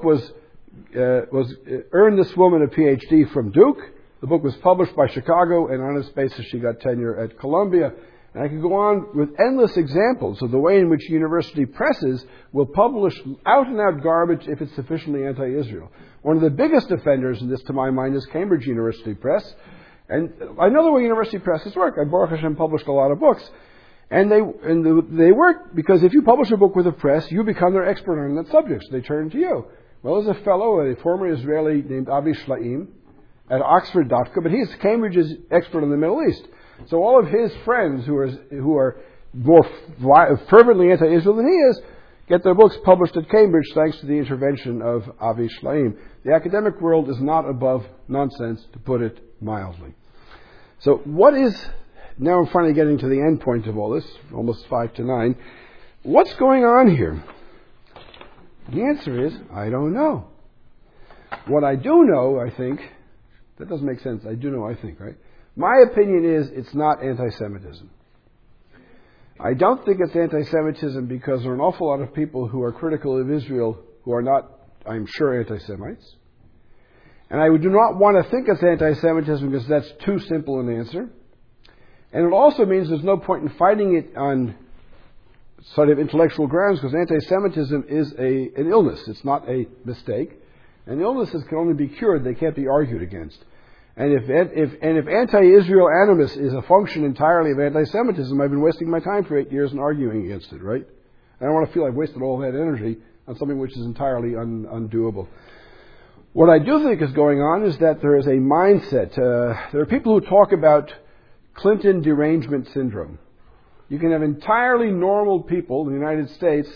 earned this woman a PhD from Duke. The book was published by Chicago, and on its basis she got tenure at Columbia. And I could go on with endless examples of the way in which university presses will publish out-and-out garbage if it's sufficiently anti-Israel. One of the biggest offenders in this, to my mind, is Cambridge University Press. And I know the way university presses work. I, Baruch Hashem, published a lot of books. And they work because if you publish a book with a press, you become their expert on that subject. So they turn to you. Well, there's a fellow, a former Israeli named Avi Shlaim at Oxford Dafka, but he's Cambridge's expert in the Middle East. So all of his friends who are more fervently anti-Israel than he is get their books published at Cambridge thanks to the intervention of Avi Shlaim. The academic world is not above nonsense, to put it mildly. So now I'm finally getting to the end point of all this, almost 5 to 9. What's going on here? The answer is, I don't know. What I do know, I think, that doesn't make sense. I do know, I think, right? My opinion is it's not anti-Semitism. I don't think it's anti-Semitism because there are an awful lot of people who are critical of Israel who are not, I'm sure, anti-Semites. And I do not want to think it's anti-Semitism because that's too simple an answer. And it also means there's no point in fighting it on sort of intellectual grounds because anti-Semitism is an illness. It's not a mistake. And illnesses can only be cured. They can't be argued against. And if anti-Israel animus is a function entirely of anti-Semitism, I've been wasting my time for 8 years and arguing against it, right? I don't want to feel I've wasted all that energy on something which is entirely undoable. What I do think is going on is that there is a mindset. There are people who talk about Clinton derangement syndrome. You can have entirely normal people in the United States,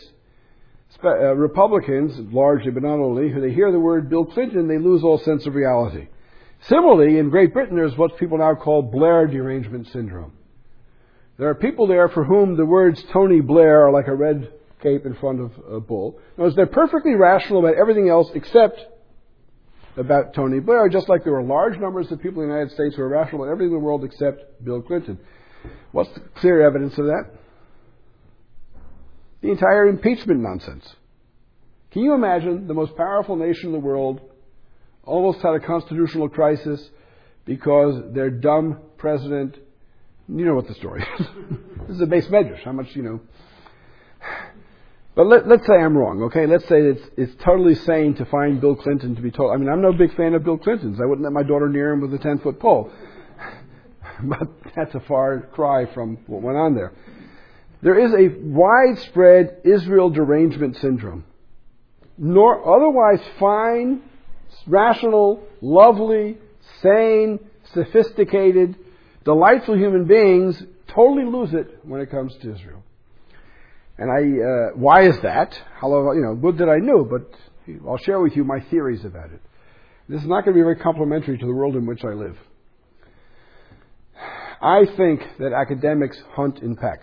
Republicans largely, but not only, who they hear the word Bill Clinton, they lose all sense of reality. Similarly, in Great Britain, there's what people now call Blair derangement syndrome. There are people there for whom the words Tony Blair are like a red cape in front of a bull. In other words, they're perfectly rational about everything else except about Tony Blair, just like there are large numbers of people in the United States who are rational about everything in the world except Bill Clinton. What's the clear evidence of that? The entire impeachment nonsense. Can you imagine the most powerful nation in the world almost had a constitutional crisis because their dumb president, you know what the story is. This is a base medrash, how much, But let's say I'm wrong, okay? Let's say it's totally sane to find Bill Clinton to be told. I mean, I'm no big fan of Bill Clinton's. I wouldn't let my daughter near him with a 10-foot pole. But that's a far cry from what went on there. There is a widespread Israel derangement syndrome. Otherwise fine, rational, lovely, sane, sophisticated, delightful human beings totally lose it when it comes to Israel. And why is that? Good that I knew, but I'll share with you my theories about it. This is not going to be very complimentary to the world in which I live. I think that academics hunt in packs.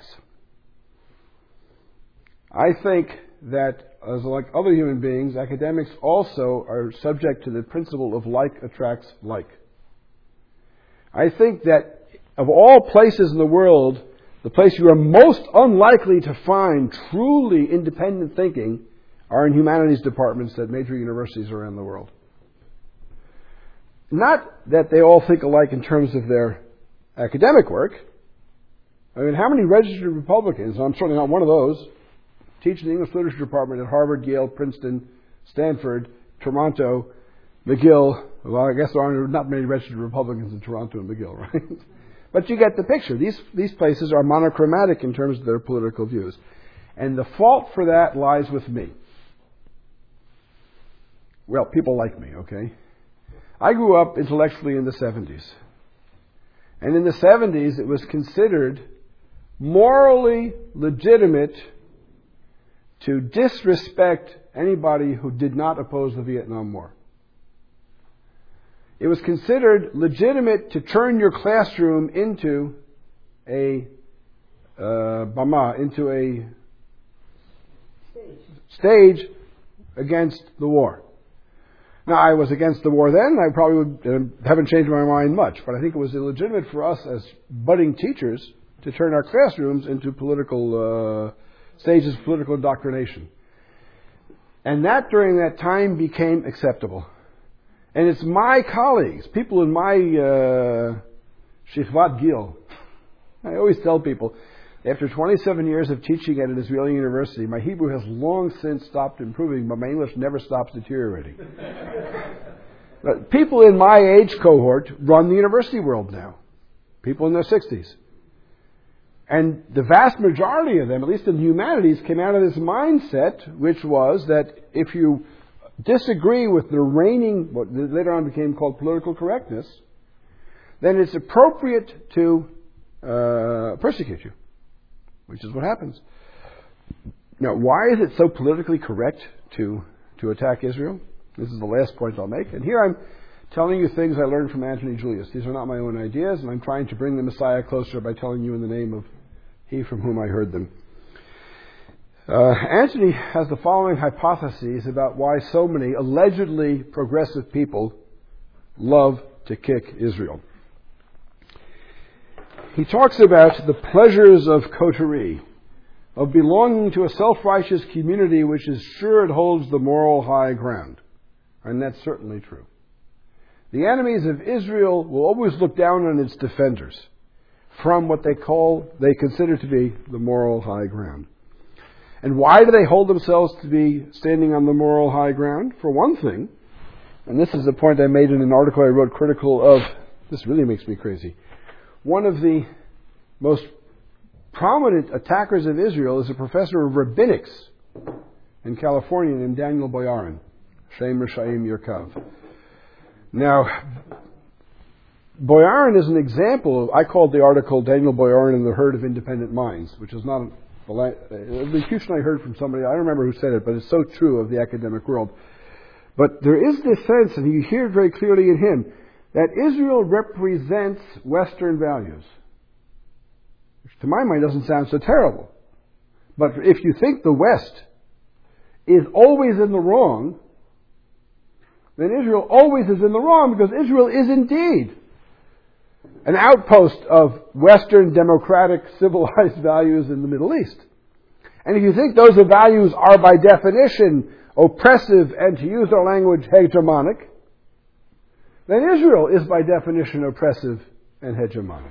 I think that, as like other human beings, academics also are subject to the principle of like attracts like. I think that of all places in the world, the place you are most unlikely to find truly independent thinking, are in humanities departments at major universities around the world. Not that they all think alike in terms of their academic work. I mean, how many registered Republicans, and I'm certainly not one of those, teach in the English Literature Department at Harvard, Yale, Princeton, Stanford, Toronto, McGill? Well, I guess there are not many registered Republicans in Toronto and McGill, right? But you get the picture. These places are monochromatic in terms of their political views. And the fault for that lies with me. Well, people like me, okay? I grew up intellectually in the 70s. And in the 70s, it was considered morally legitimate to disrespect anybody who did not oppose the Vietnam War. It was considered legitimate to turn your classroom into a bama, into a stage against the war. Now, I was against the war then. I probably haven't changed my mind much, but I think it was illegitimate for us as budding teachers to turn our classrooms into political stages of political indoctrination. And that, during that time, became acceptable. And it's my colleagues, people in my Shichvat Gil. I always tell people, after 27 years of teaching at an Israeli university, my Hebrew has long since stopped improving, but my English never stops deteriorating. But people in my age cohort run the university world now. People in their 60s. And the vast majority of them, at least in the humanities, came out of this mindset, which was that if you disagree with the reigning, what later on became called political correctness, then it's appropriate to persecute you, which is what happens. Now, why is it so politically correct to attack Israel? This is the last point I'll make. And here I'm telling you things I learned from Antony Julius. These are not my own ideas, and I'm trying to bring the Messiah closer by telling you in the name of he from whom I heard them. Antony has the following hypotheses about why so many allegedly progressive people love to kick Israel. He talks about the pleasures of coterie, of belonging to a self-righteous community which is sure it holds the moral high ground. And that's certainly true. The enemies of Israel will always look down on its defenders from what they consider to be the moral high ground. And why do they hold themselves to be standing on the moral high ground? For one thing, and this is a point I made in an article I wrote critical of, this really makes me crazy. One of the most prominent attackers of Israel is a professor of rabbinics in California named Daniel Boyarin. Shem Rishayim Yerkav. Now, Boyarin is an example of, I called the article Daniel Boyarin and the Herd of Independent Minds, which is not the elocution I heard from somebody, I don't remember who said it, but it's so true of the academic world. But there is this sense, and you hear it very clearly in him, that Israel represents Western values. Which to my mind doesn't sound so terrible. But if you think the West is always in the wrong, then Israel always is in the wrong, because Israel is indeed an outpost of Western democratic civilized values in the Middle East. And if you think those values are by definition oppressive and, to use our language, hegemonic, then Israel is by definition oppressive and hegemonic.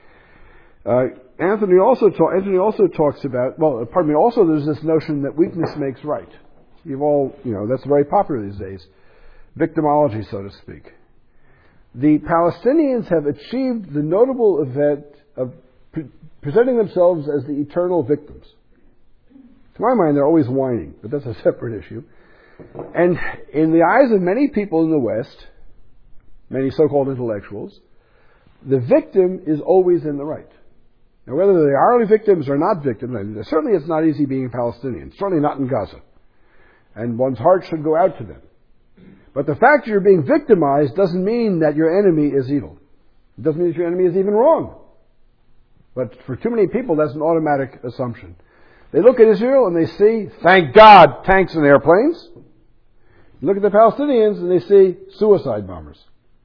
Anthony also talks about, also there's this notion that weakness makes right. That's very popular these days. Victimology, so to speak. The Palestinians have achieved the notable event of presenting themselves as the eternal victims. To my mind, they're always whining, but that's a separate issue. And in the eyes of many people in the West, many so-called intellectuals, the victim is always in the right. Now, whether they are victims or not victims, certainly it's not easy being a Palestinian, certainly not in Gaza. And one's heart should go out to them. But the fact that you're being victimized doesn't mean that your enemy is evil. It doesn't mean that your enemy is even wrong. But for too many people, that's an automatic assumption. They look at Israel and they see, thank God, tanks and airplanes. Look at the Palestinians and they see suicide bombers.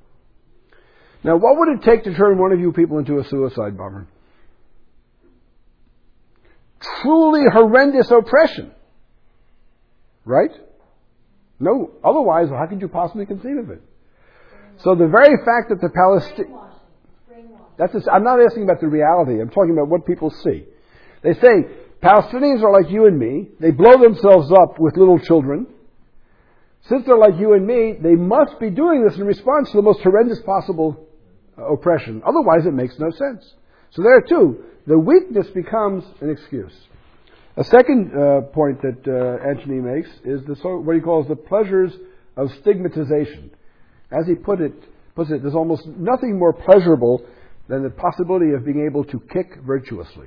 Now, what would it take to turn one of you people into a suicide bomber? Truly horrendous oppression. Right? No, otherwise, how could you possibly conceive of it? So the very fact that the Palestinians... I'm not asking about the reality. I'm talking about what people see. They say, Palestinians are like you and me. They blow themselves up with little children. Since they're like you and me, they must be doing this in response to the most horrendous possible oppression. Otherwise, it makes no sense. So there too, the weakness becomes an excuse. A second point that Antony makes is what he calls the pleasures of stigmatization. As he puts it, there's almost nothing more pleasurable than the possibility of being able to kick virtuously.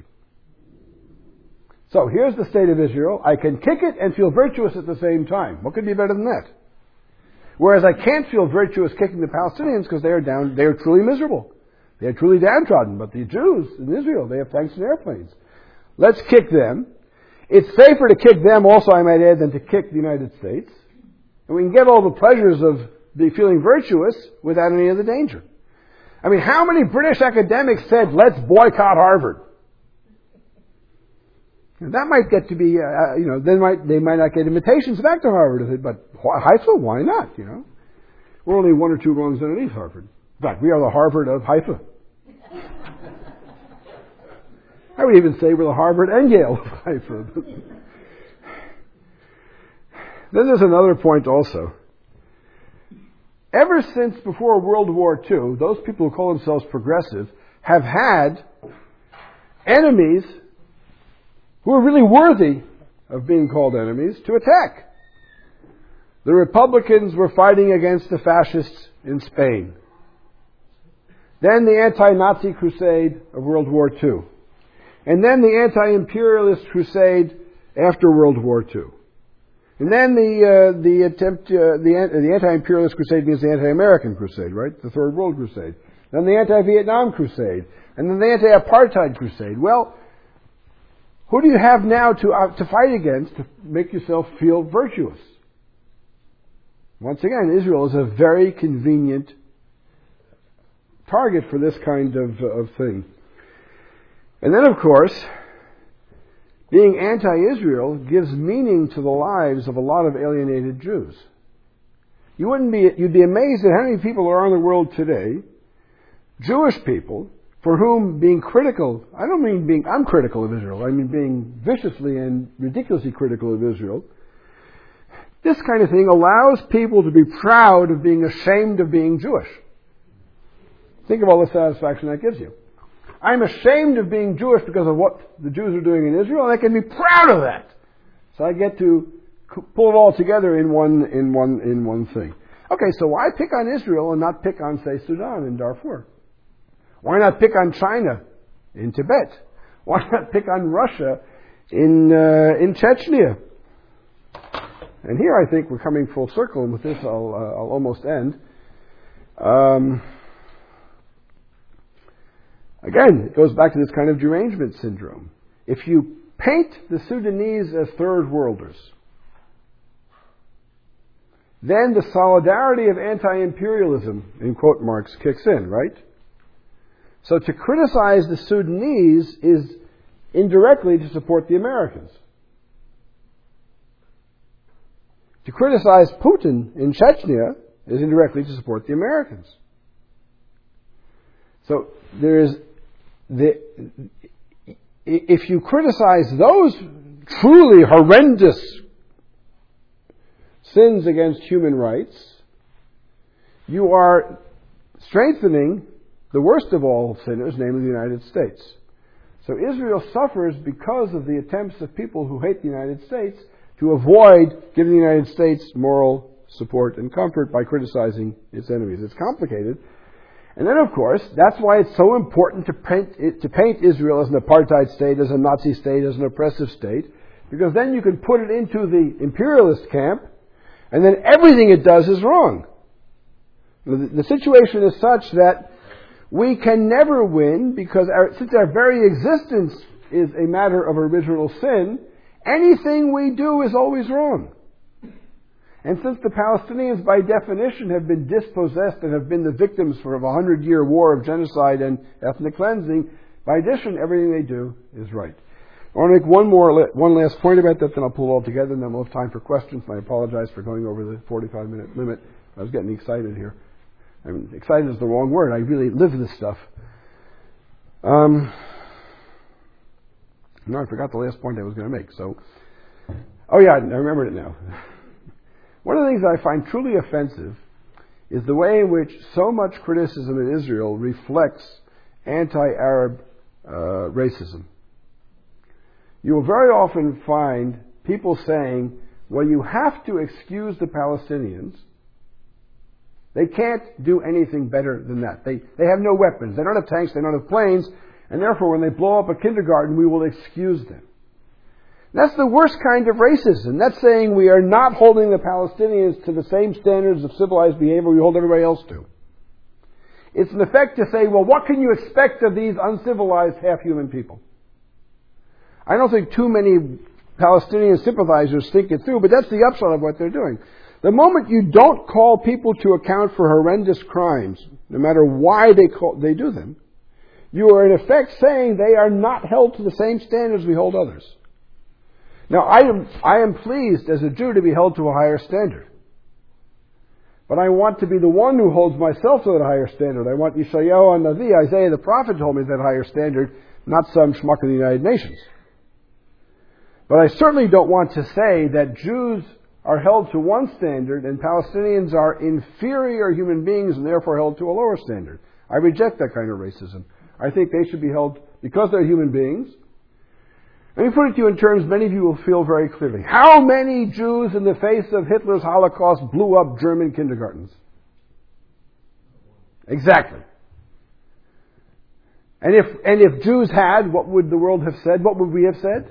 So here's the state of Israel. I can kick it and feel virtuous at the same time. What could be better than that? Whereas I can't feel virtuous kicking the Palestinians because they are truly miserable. They are truly downtrodden. But the Jews in Israel, they have tanks and airplanes. Let's kick them. It's safer to kick them also, I might add, than to kick the United States. And we can get all the pleasures of feeling virtuous without any of the danger. I mean, how many British academics said, let's boycott Harvard? And that might get to be, they might not get invitations back to Harvard, but Haifa, why not, We're only one or two rungs underneath Harvard. In fact, we are the Harvard of Haifa. I would even say we're the Harvard and Yale of Haifa. Then there's another point also. Ever since before World War II, those people who call themselves progressive have had enemies who are really worthy of being called enemies to attack. The Republicans were fighting against the fascists in Spain. Then the anti-Nazi crusade of World War II. And then the anti-imperialist crusade after World War II. And then the anti-imperialist crusade means the anti-American crusade, right? The Third World Crusade. Then the anti-Vietnam crusade. And then the anti-apartheid crusade. Well, who do you have now to fight against to make yourself feel virtuous? Once again, Israel is a very convenient target for this kind of thing. And then, of course, being anti-Israel gives meaning to the lives of a lot of alienated Jews. You'd be amazed at how many people are in the world today, Jewish people, for whom being critical, I don't mean I'm critical of Israel, I mean being viciously and ridiculously critical of Israel. This kind of thing allows people to be proud of being ashamed of being Jewish. Think of all the satisfaction that gives you. I'm ashamed of being Jewish because of what the Jews are doing in Israel, and I can be proud of that. So I get to pull it all together in one thing. Okay, so why pick on Israel and not pick on, say, Sudan and Darfur? Why not pick on China in Tibet? Why not pick on Russia in Chechnya? And here I think we're coming full circle, and with this I'll almost end. Again, it goes back to this kind of derangement syndrome. If you paint the Sudanese as third worlders, then the solidarity of anti-imperialism, in quote marks, kicks in, right? So to criticize the Sudanese is indirectly to support the Americans. To criticize Putin in Chechnya is indirectly to support the Americans. So if you criticize those truly horrendous sins against human rights, you are strengthening the worst of all sinners, namely the United States. So Israel suffers because of the attempts of people who hate the United States to avoid giving the United States moral support and comfort by criticizing its enemies. It's complicated. And then, of course, that's why it's so important to paint Israel as an apartheid state, as a Nazi state, as an oppressive state, because then you can put it into the imperialist camp, and then everything it does is wrong. The situation is such that we can never win, because since our very existence is a matter of original sin, anything we do is always wrong. And since the Palestinians, by definition, have been dispossessed and have been the victims for a 100-year war of genocide and ethnic cleansing, by addition, everything they do is right. I want to make one last point about that, then I'll pull it all together, and then we'll have time for questions. And I apologize for going over the 45-minute limit. I was getting excited here. I mean, excited is the wrong word. I really live this stuff. No, I forgot the last point I was going to make. So, oh yeah, I remembered it now. One of the things I find truly offensive is the way in which so much criticism in Israel reflects anti-Arab racism. You will very often find people saying, well, you have to excuse the Palestinians. They can't do anything better than that. They have no weapons. They don't have tanks. They don't have planes. And therefore, when they blow up a kindergarten, we will excuse them. That's the worst kind of racism. That's saying we are not holding the Palestinians to the same standards of civilized behavior we hold everybody else to. It's in effect to say, well, what can you expect of these uncivilized half-human people? I don't think too many Palestinian sympathizers think it through, but that's the upshot of what they're doing. The moment you don't call people to account for horrendous crimes, no matter why they do them, you are in effect saying they are not held to the same standards we hold others. Now, I am pleased as a Jew to be held to a higher standard. But I want to be the one who holds myself to that higher standard. I want Yeshayahu and Navi, Isaiah the prophet, to hold me to that higher standard, not some schmuck in the United Nations. But I certainly don't want to say that Jews are held to one standard and Palestinians are inferior human beings and therefore held to a lower standard. I reject that kind of racism. I think they should be held because they're human beings. Let me put it to you in terms many of you will feel very clearly. How many Jews in the face of Hitler's Holocaust blew up German kindergartens? Exactly. And if Jews had, what would the world have said? What would we have said?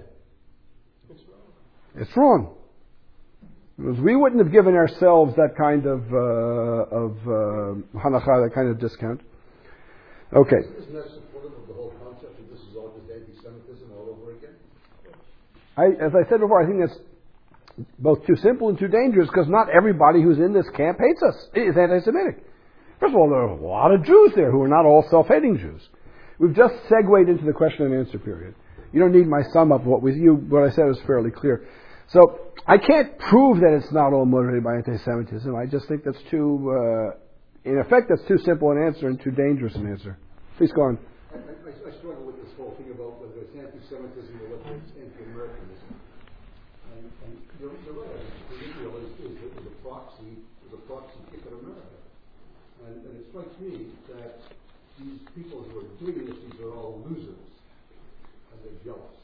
It's wrong. Because we wouldn't have given ourselves that kind of hanacha, that kind of discount. Okay. Isn't that supportive of the whole concept that this is all just anti-Semitism all over again? As I said before, I think that's both too simple and too dangerous because not everybody who's in this camp hates us, is anti-Semitic. First of all, there are a lot of Jews there who are not all self-hating Jews. We've just segued into the question and answer period. You don't need my sum up. What I said was fairly clear. So I can't prove that it's not all motivated by anti-Semitism. I just think that's too, in effect, that's too simple an answer and too dangerous an answer. Please go on. I struggle with this whole thing about whether it's anti-Semitism or whether it's anti-Americanism. And you're right. Israel is a proxy kick at America. And it strikes me that these people who are doing this, these are all losers. And they're jealous.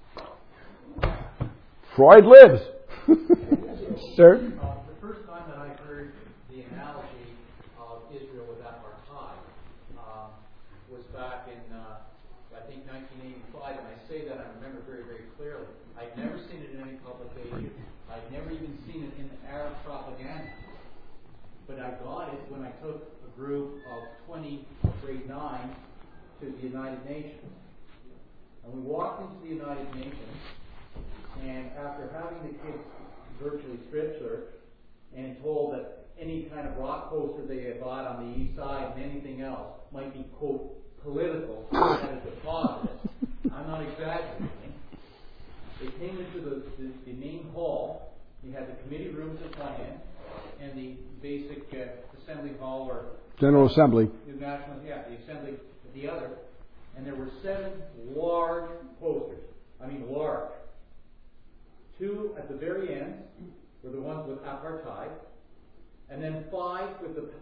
Freud lives. Sir? The first time that I heard the analogy of Israel with apartheid was back in, I think, 1985, and I say that I remember very, very clearly. I'd never seen it in any publication. I'd never even seen it in Arab propaganda. But I got it when I took a group of 20 grade 9 to the United Nations. And we walked into the United Nations, and after having the kids virtually strip searched and told that any kind of rock poster they had bought on the east side and anything else might be, quote, political as a deposit, I'm not exaggerating. They came into the main hall. You had the committee rooms at one end and the basic assembly hall or General Assembly. The assembly at the other. And there were 7 large posters. I mean large. 2 at the very end were the ones with apartheid, and then 5 with the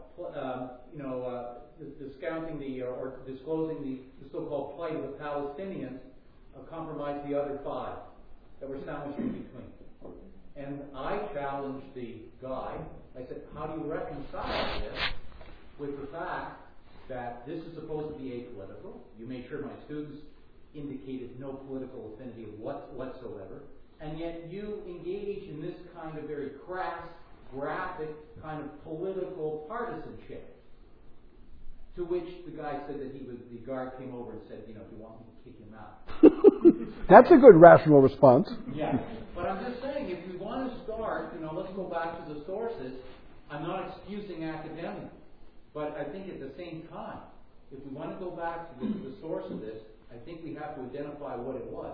discounting or disclosing the so-called plight of the Palestinians, compromised the other 5 that were sandwiched in between. And I challenged the guy. I said, "How do you reconcile this with the fact that this is supposed to be apolitical? You made sure my students indicated no political affinity whatsoever. And yet you engage in this kind of very crass, graphic kind of political partisanship." To which the guy said that the guard came over and said, "Do you want me to kick him out?" That's a good rational response. Yeah. But I'm just saying, if we want to start, let's go back to the sources. I'm not excusing academia. But I think at the same time, if we want to go back to the source of this, I think we have to identify what it was.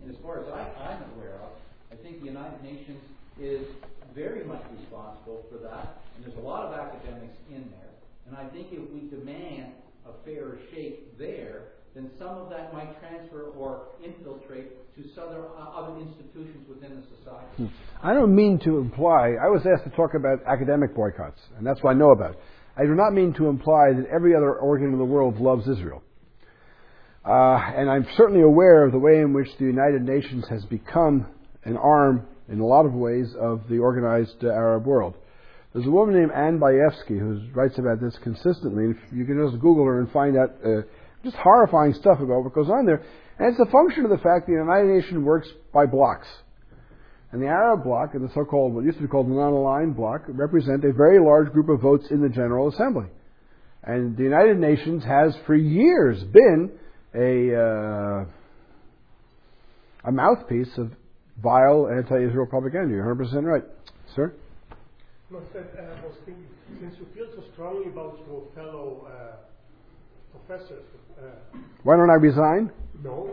And as far as I'm aware of, I think the United Nations is very much responsible for that, and there's a lot of academics in there. And I think if we demand a fairer shake there, then some of that might transfer or infiltrate to some other institutions within the society. I don't mean to imply, I was asked to talk about academic boycotts, and that's what I know about. I do not mean to imply that every other organ in the world loves Israel. And I'm certainly aware of the way in which the United Nations has become an arm, in a lot of ways, of the organized Arab world. There's a woman named Anne Bayevsky who writes about this consistently. If you can just Google her and find out just horrifying stuff about what goes on there. And it's a function of the fact that the United Nations works by blocks. And the Arab bloc and the so-called, what used to be called the non-aligned bloc, represent a very large group of votes in the General Assembly. And the United Nations has for years been a mouthpiece of vile anti-Israel propaganda. You're 100% right. Sir? No, I was thinking, since you feel so strongly about your fellow professors. Why don't I resign? No.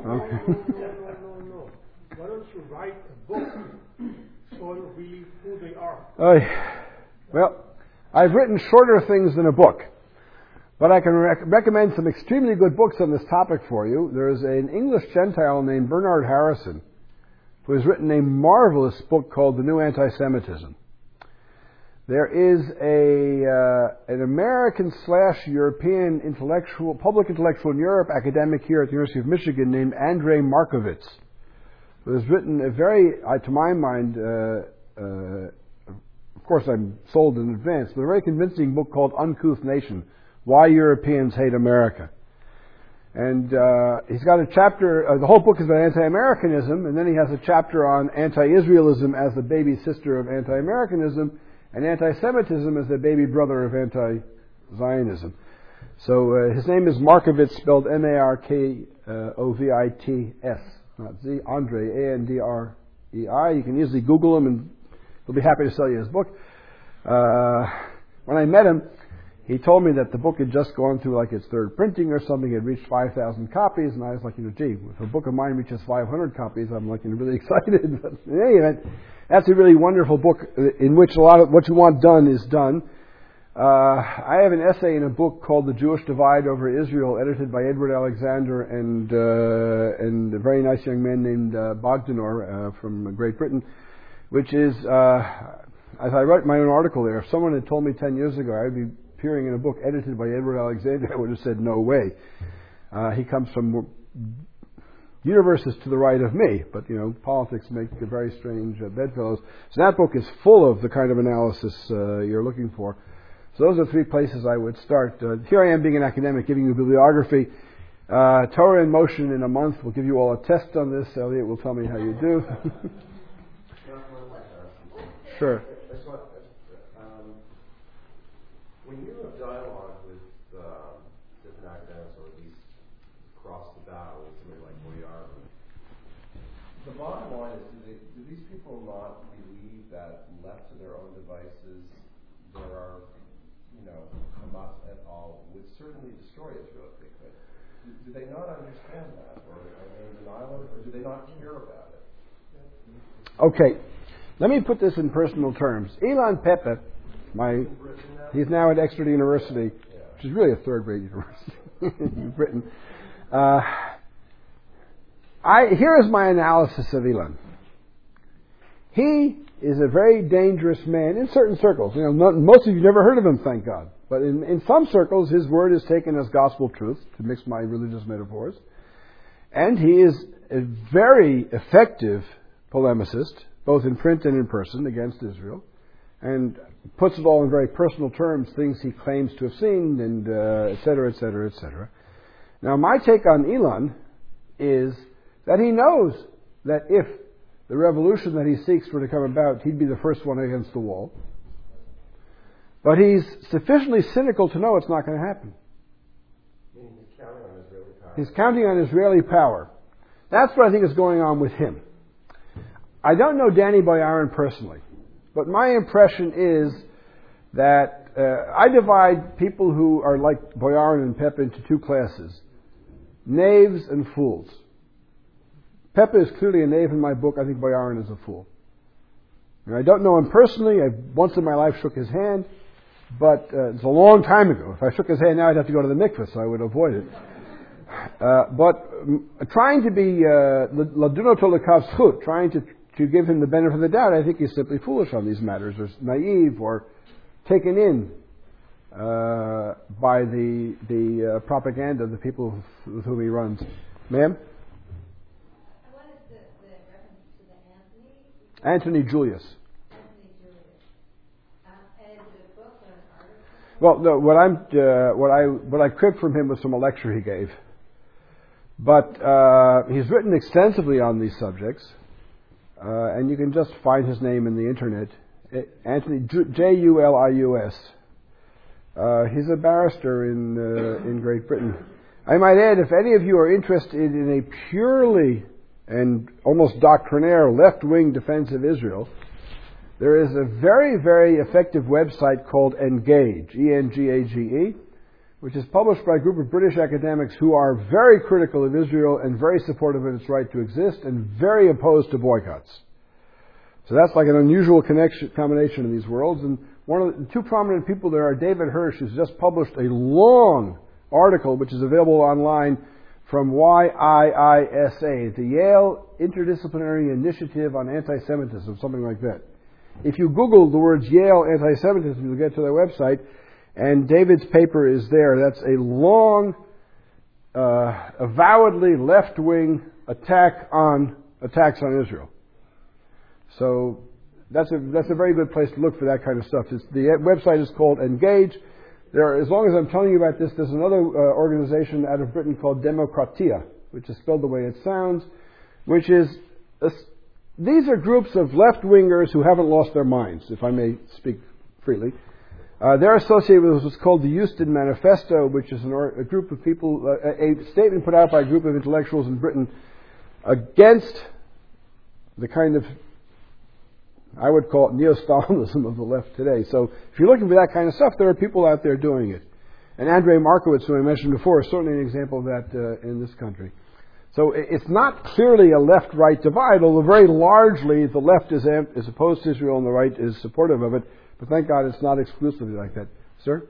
Why don't you write a book showing really who they are? Well, I've written shorter things than a book, but I can recommend some extremely good books on this topic for you. There's an English Gentile named Bernard Harrison who has written a marvelous book called The New Anti-Semitism. There is an American/European intellectual, public intellectual in Europe, academic here at the University of Michigan, named Andrei Markovits, who has written a very, to my mind, of course I'm sold in advance, but a very convincing book called Uncouth Nation: Why Europeans Hate America. And he's got a chapter, the whole book is about anti-Americanism, and then he has a chapter on anti-Israelism as the baby sister of anti-Americanism, and anti-Semitism as the baby brother of anti-Zionism. So his name is Markovits, spelled Markovits, not Z, Andrei, Andrei. You can easily Google him, and he'll be happy to sell you his book. When I met him, he told me that the book had just gone through like its third printing or something. It had reached 5,000 copies, and I was like, gee, if a book of mine reaches 500 copies, I'm like really excited. But in any event, that's a really wonderful book in which a lot of what you want done is done. I have an essay in a book called The Jewish Divide Over Israel, edited by Edward Alexander and a very nice young man named Bogdanor from Great Britain, which is, as I write my own article there, if someone had told me 10 years ago I'd be appearing in a book edited by Edward Alexander, I would have said no way. He comes from universes to the right of me, but politics make a very strange bedfellows. So that book is full of the kind of analysis you're looking for. So those are three places I would start. Here I am being an academic, giving you bibliography. Torah in Motion in a month. We'll give you all a test on this. Elliot will tell me how you do. Sure. When you have dialogue with different academics, or at least across the bow with somebody like Boyar, the bottom line is, do these people not believe that left to their own devices, there are, Hamas et al. Would certainly destroy Israel if they could? Do they not understand that, or are they in denial, or do they not care about it? Okay, let me put this in personal terms. Ilan Pepe, he's now at Exeter University, which is really a third-rate university in Britain. Here is my analysis of Ilan. He is a very dangerous man in certain circles. Most of you never heard of him, thank God. But in some circles, his word is taken as gospel truth, to mix my religious metaphors. And he is a very effective polemicist, both in print and in person, against Israel, and puts it all in very personal terms, things he claims to have seen, and et cetera, et cetera, et cetera. Now, my take on Ilan is that he knows that if the revolution that he seeks were to come about, he'd be the first one against the wall. But he's sufficiently cynical to know it's not going to happen. He's counting on Israeli power. He's counting on Israeli power. That's what I think is going on with him. I don't know Danny Boyarin personally, but my impression is that I divide people who are like Boyarin and Pepe into two classes: knaves and fools. Pepe is clearly a knave in my book. I think Boyarin is a fool. And I don't know him personally. I once in my life shook his hand, but it's a long time ago. If I shook his hand now, I'd have to go to the mikveh, so I would avoid it. But trying to be laduno tolikav zchut, trying to give him the benefit of the doubt, I think he's simply foolish on these matters, or naive, or taken in by the propaganda of the people with whom he runs. Ma'am? What is the reference to the Anthony? Anthony Julius. Anthony Julius. And is it a book or an article? Well, no, what I cribbed from him was from a lecture he gave. But he's written extensively on these subjects, and you can just find his name in the internet. Anthony Julius. He's a barrister in Great Britain. I might add, if any of you are interested in a purely and almost doctrinaire left-wing defense of Israel, there is a very, very effective website called Engage, E-N-G-A-G-E, which is published by a group of British academics who are very critical of Israel and very supportive of its right to exist and very opposed to boycotts. So that's like an unusual combination in these worlds. And one of the two prominent people there are David Hirsch, who's just published a long article which is available online from YIISA, the Yale Interdisciplinary Initiative on Anti-Semitism, something like that. If you Google the words Yale anti-Semitism, you'll get to their website, and David's paper is there. That's a long, avowedly left-wing attacks on Israel. So that's a very good place to look for that kind of stuff. The website is called Engage. As long as I'm telling you about this, there's another organization out of Britain called Demokratia, which is spelled the way it sounds, which is these are groups of left-wingers who haven't lost their minds, if I may speak freely. They're associated with what's called the Euston Manifesto, which is a group of people, a statement put out by a group of intellectuals in Britain against the kind of, I would call it neo-Stalinism of the left today. So if you're looking for that kind of stuff, there are people out there doing it. And Andrei Markowitz, who I mentioned before, is certainly an example of that in this country. So it's not clearly a left-right divide, although very largely the left is opposed to Israel and the right is supportive of it. But thank God it's not exclusively like that. Sir?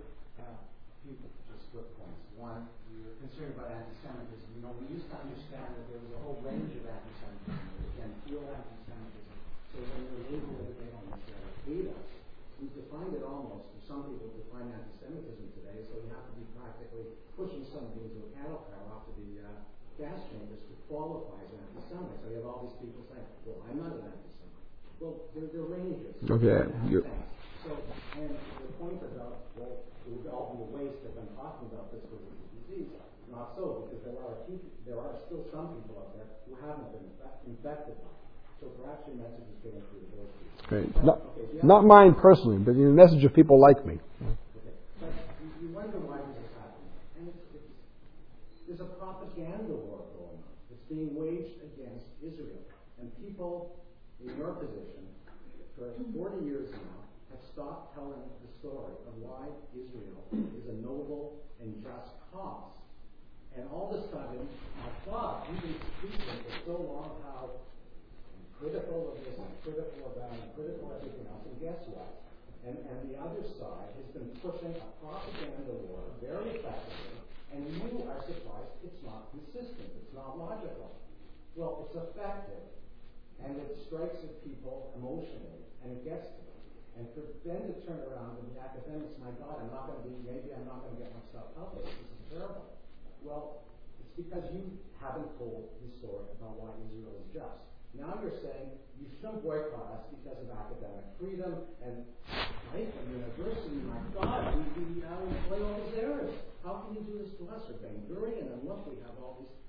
Just quick points. One, you're concerned about anti-Semitism. You know, we used to understand that there was a whole range of anti-Semitism. Again, pure anti-Semitism. So when you're able to hate us, we've defined it almost, for some people define anti-Semitism today, so you have to be practically pushing somebody into a cattle car off to the gas chambers to qualify as an anti-Semite. So you have all these people saying, well, I'm not an anti-Semite. Well, there are ranges. Okay. So, and the point about, well, all the waste that I'm talking about this was a disease, not so, because there are still some people out there who haven't been infected by it. So perhaps your message is getting through to those people. Great. Not mine personally, but the message of people like me. Okay. But you wonder why this is happening. And there's a propaganda war going on. It's being waged against Israel. And people in your position, for 40 years now, have stopped telling the story of why Israel is a noble and just cause. And all of a sudden, I thought you've been speaking for so long how critical of this and critical of that and critical of everything else, and guess what? And the other side has been pushing a propaganda war very effectively, and you are surprised it's not consistent, it's not logical. Well, it's effective, and it strikes at people emotionally, and it gets to them. And for them to turn around and the academics, my God, I'm not going to get my stuff published. This is terrible. Well, it's because you haven't told the story about why Israel is just. Now you're saying you shouldn't boycott us because of academic freedom and life and university. My God, we play all these errors. How can you do this to us? We're Ben Gurion, and look, we have all these.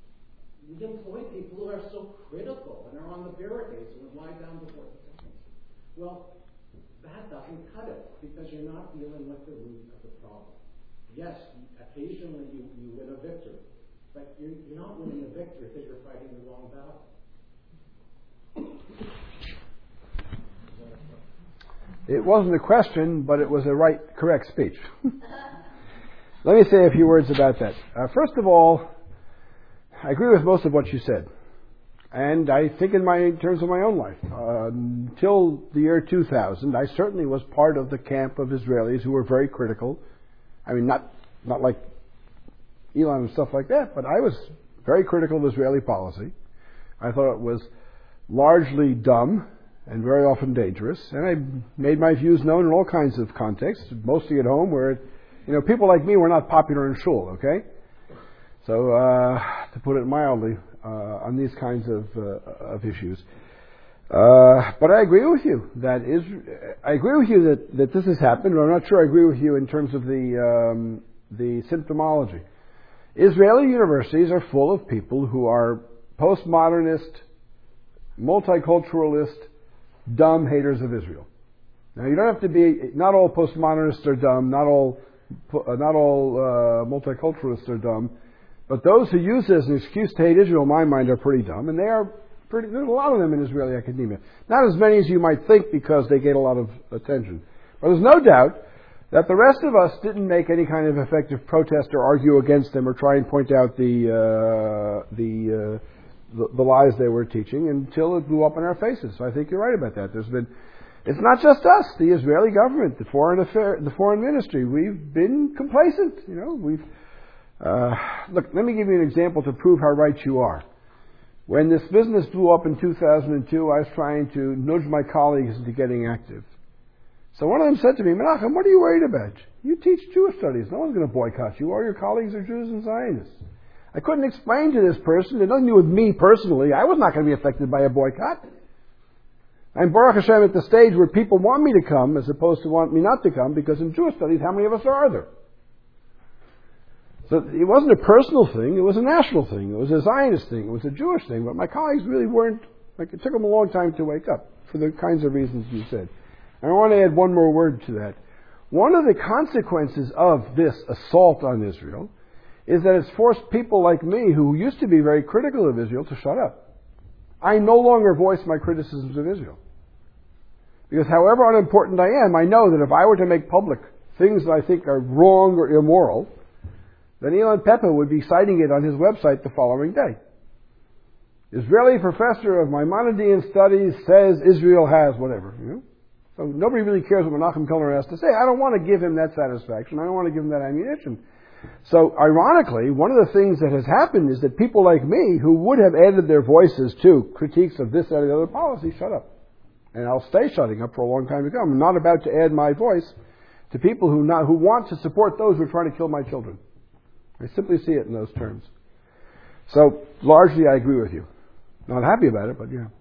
We employ people who are so critical and are on the barricades and lie down before the government. Well, that doesn't cut it because you're not dealing with the root of the problem. Yes, occasionally you win a victory, but you're not winning a victory because you're fighting the wrong battle. It wasn't a question, but it was a correct speech. Let me say a few words about that. First of all, I agree with most of what you said. And I think in terms of my own life. Until the year 2000, I certainly was part of the camp of Israelis who were very critical. I mean, not like Elon and stuff like that, but I was very critical of Israeli policy. I thought it was largely dumb and very often dangerous, and I made my views known in all kinds of contexts, mostly at home where, people like me were not popular in shul, okay? So, to put it mildly, on these kinds of issues. But I agree with you that this has happened, but I'm not sure I agree with you in terms of the symptomology. Israeli universities are full of people who are postmodernist, multiculturalist, dumb haters of Israel. Now, you don't have to be. Not all postmodernists are dumb. Not all multiculturalists are dumb. But those who use this as an excuse to hate Israel, in my mind, are pretty dumb, and there's a lot of them in Israeli academia. Not as many as you might think because they get a lot of attention. But there's no doubt that the rest of us didn't make any kind of effective protest or argue against them or try and point out the lies they were teaching until it blew up in our faces. So I think you're right about that. It's not just us, the Israeli government, the foreign ministry. We've been complacent. Look, let me give you an example to prove how right you are. When this business blew up in 2002, I was trying to nudge my colleagues into getting active. So one of them said to me, Menachem, what are you worried about? You teach Jewish studies. No one's going to boycott you. All your colleagues are Jews and Zionists. I couldn't explain to this person, it had nothing to do with me personally. I was not going to be affected by a boycott. I'm Baruch Hashem at the stage where people want me to come as opposed to want me not to come, because in Jewish studies, how many of us are there? So it wasn't a personal thing, it was a national thing, it was a Zionist thing, it was a Jewish thing, but my colleagues really weren't, it took them a long time to wake up, for the kinds of reasons you said. And I want to add one more word to that. One of the consequences of this assault on Israel is that it's forced people like me, who used to be very critical of Israel, to shut up. I no longer voice my criticisms of Israel. Because however unimportant I am, I know that if I were to make public things that I think are wrong or immoral, then Elon Peppa would be citing it on his website the following day. Israeli professor of Maimonidean studies says Israel has whatever. So nobody really cares what Menachem Kellner has to say. I don't want to give him that satisfaction. I don't want to give him that ammunition. So ironically, one of the things that has happened is that people like me, who would have added their voices to critiques of this or the other policy, shut up. And I'll stay shutting up for a long time to come. I'm not about to add my voice to people who want to support those who are trying to kill my children. I simply see it in those terms. So, largely I agree with you. Not happy about it, but yeah.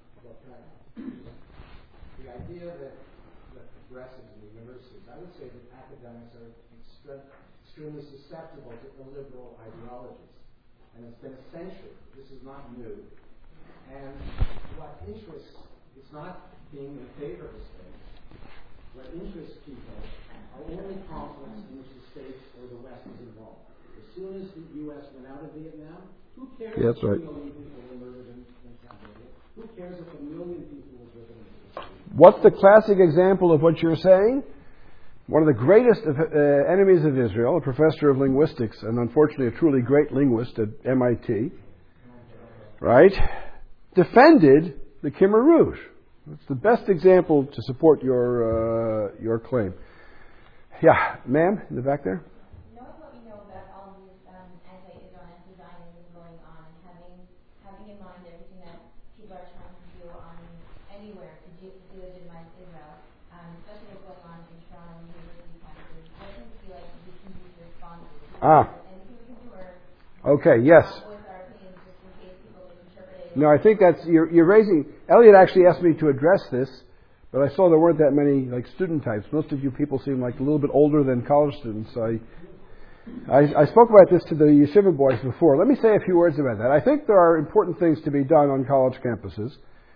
The idea that progressives in the universities, I would say that academics are extremely susceptible to illiberal ideologies. And it's been a century. This is not new. And what interests, it's not being in favor of the state. What interests people are only conflicts in which the States or the West is involved. As soon as the U.S. went out of Vietnam, who cares if 2 million people were murdered in Cambodia? Who cares if 1 million people were driven into the street? What's the classic example of what you're saying? One of the greatest enemies of Israel, a professor of linguistics, and unfortunately a truly great linguist at MIT, right, defended the Khmer Rouge. It's the best example to support your claim. Yeah, ma'am, in the back there. Knowing what we know about all these anti-Israel and anti-Zionism going on, and having in mind everything that people are trying to do anywhere to delegitimize Israel, especially what's going on in Toronto and university campuses, what do you feel like we can do to respond to this? Anything we can do, or okay, yes. voice our opinions just in case people misinterpret it? No, I think that's you're raising. Elliot actually asked me to address this, but I saw there weren't that many student types. Most of you people seem like a little bit older than college students. I spoke about this to the yeshiva boys before. Let me say a few words about that. I think there are important things to be done on college campuses,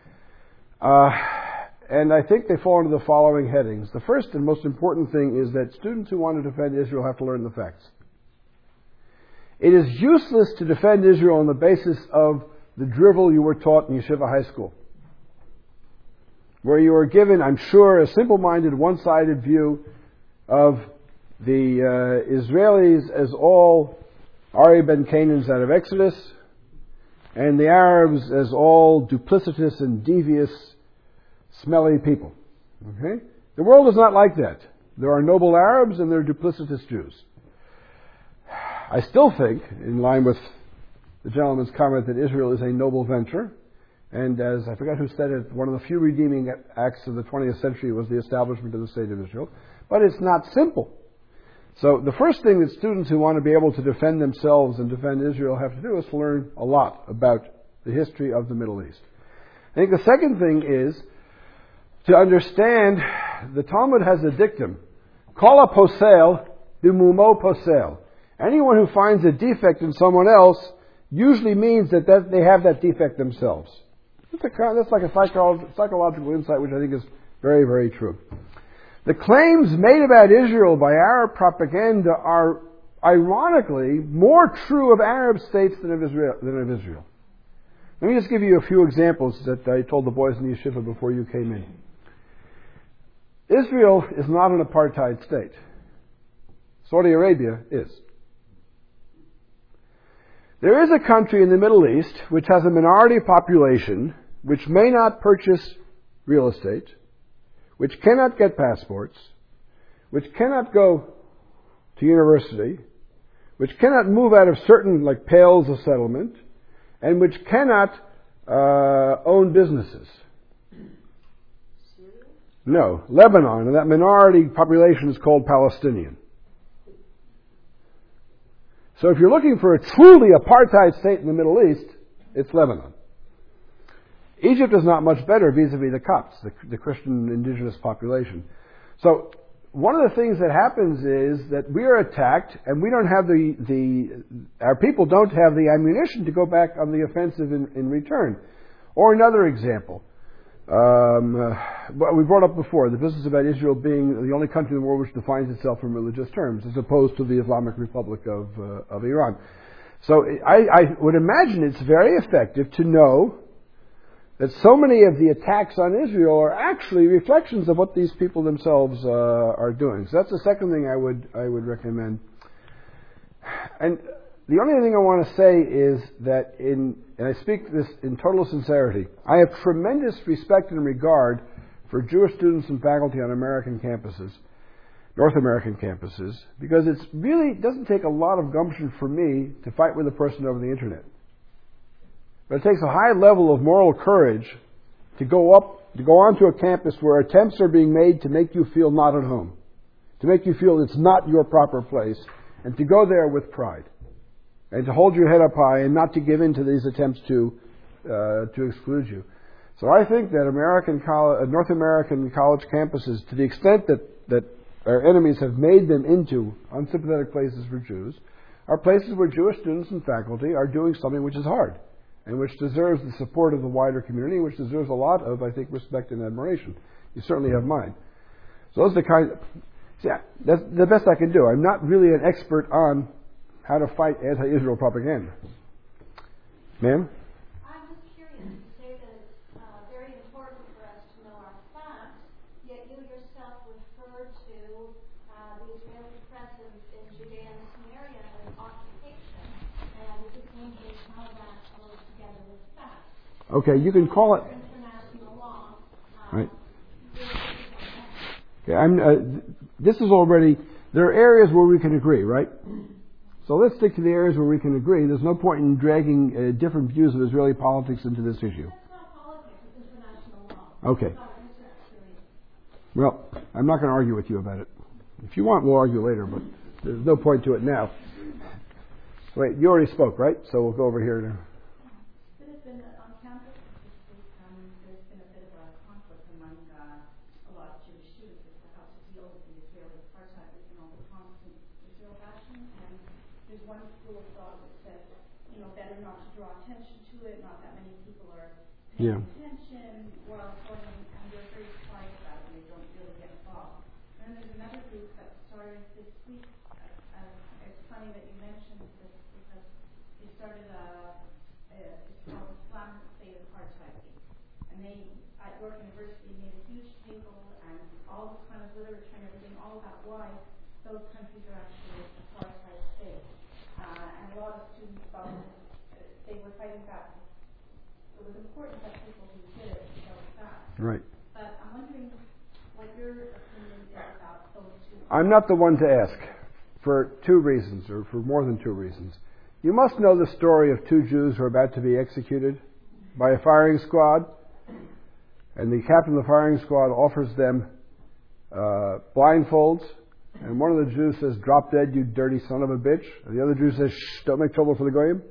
and I think they fall under the following headings. The first and most important thing is that students who want to defend Israel have to learn the facts. It is useless to defend Israel on the basis of the drivel you were taught in yeshiva high school, where you were given, I'm sure, a simple-minded, one-sided view of the Israelis as all Ari ben Canaans out of Exodus, and the Arabs as all duplicitous and devious, smelly people. Okay? The world is not like that. There are noble Arabs and there are duplicitous Jews. I still think, in line with the gentleman's comment, that Israel is a noble venture. And as I forgot who said it, one of the few redeeming acts of the 20th century was the establishment of the State of Israel. But it's not simple. So the first thing that students who want to be able to defend themselves and defend Israel have to do is to learn a lot about the history of the Middle East. I think the second thing is to understand the Talmud has a dictum, Kol posel b'mumo posel. Anyone who finds a defect in someone else usually means that they have that defect themselves. That's like a psychological insight which I think is very, very true. The claims made about Israel by Arab propaganda are ironically more true of Arab states than of Israel. Let me just give you a few examples that I told the boys in the yeshiva before you came in. Israel is not an apartheid state. Saudi Arabia is. There is a country in the Middle East which has a minority population which may not purchase real estate, which cannot get passports, which cannot go to university, which cannot move out of certain pales of settlement, and which cannot own businesses. Syria? No, Lebanon, and that minority population is called Palestinian. So if you're looking for a truly apartheid state in the Middle East, it's Lebanon. Egypt is not much better vis-a-vis the Copts, the Christian indigenous population. So one of the things that happens is that we are attacked and we don't have our people don't have the ammunition to go back on the offensive in return. Or another example, what we brought up before, the business about Israel being the only country in the world which defines itself in religious terms, as opposed to the Islamic Republic of Iran. So I would imagine it's very effective to know that so many of the attacks on Israel are actually reflections of what these people themselves are doing. So that's the second thing I would recommend. And the only thing I want to say is that and I speak this in total sincerity, I have tremendous respect and regard for Jewish students and faculty on American campuses, North American campuses, because it really doesn't take a lot of gumption for me to fight with a person over the internet. But it takes a high level of moral courage to go onto a campus where attempts are being made to make you feel not at home, to make you feel it's not your proper place, and to go there with pride, and to hold your head up high and not to give in to these attempts to exclude you. So I think that North American college campuses, to the extent that our enemies have made them into unsympathetic places for Jews, are places where Jewish students and faculty are doing something which is hard, and which deserves the support of the wider community, which deserves a lot of, I think, respect and admiration. You certainly have mine. So those are the kind of... that's the best I can do. I'm not really an expert on how to fight anti-Israel propaganda. Ma'am? I'm just curious. You say that it's very important for us to know our facts, yet you yourself refer to the Israeli presence in Judea and Samaria as occupation, and it just wonders how that goes together with facts. Okay, you can call it... International law. Right. Okay, this is already... There are areas where we can agree, right? So let's stick to the areas where we can agree. There's no point in dragging different views of Israeli politics into this issue. That's not politics, it's international law. Okay. It's not history. Well, I'm not going to argue with you about it. If you want, we'll argue later, but there's no point to it now. Wait, you already spoke, right? So we'll go over here now. It has been on campus there's been a bit of a conflict among a lot of Jewish students as to how to deal with the Israeli apartheid and all the constant Israel bashing. And there's one school of thought that says, better not to draw attention to it, not that many people are paying attention, while and they're very quiet about it and they don't really get involved. And then there's another group that started this week. It's funny that you mentioned this because they started it's called Islamic State Apartheid Week. And they, at York University, made a huge table and all this kind of literature and everything, all about why those countries are actually apartheid states. And a lot of students thought they were fighting back. It was important that people who did it held back. Right. But I'm wondering what your opinion is about those two. I'm not the one to ask for two reasons, or for more than two reasons. You must know the story of two Jews who are about to be executed by a firing squad, and the captain of the firing squad offers them blindfolds, and one of the Jews says, "Drop dead, you dirty son of a bitch," and the other Jew says, "Shh, don't make trouble for the goyim."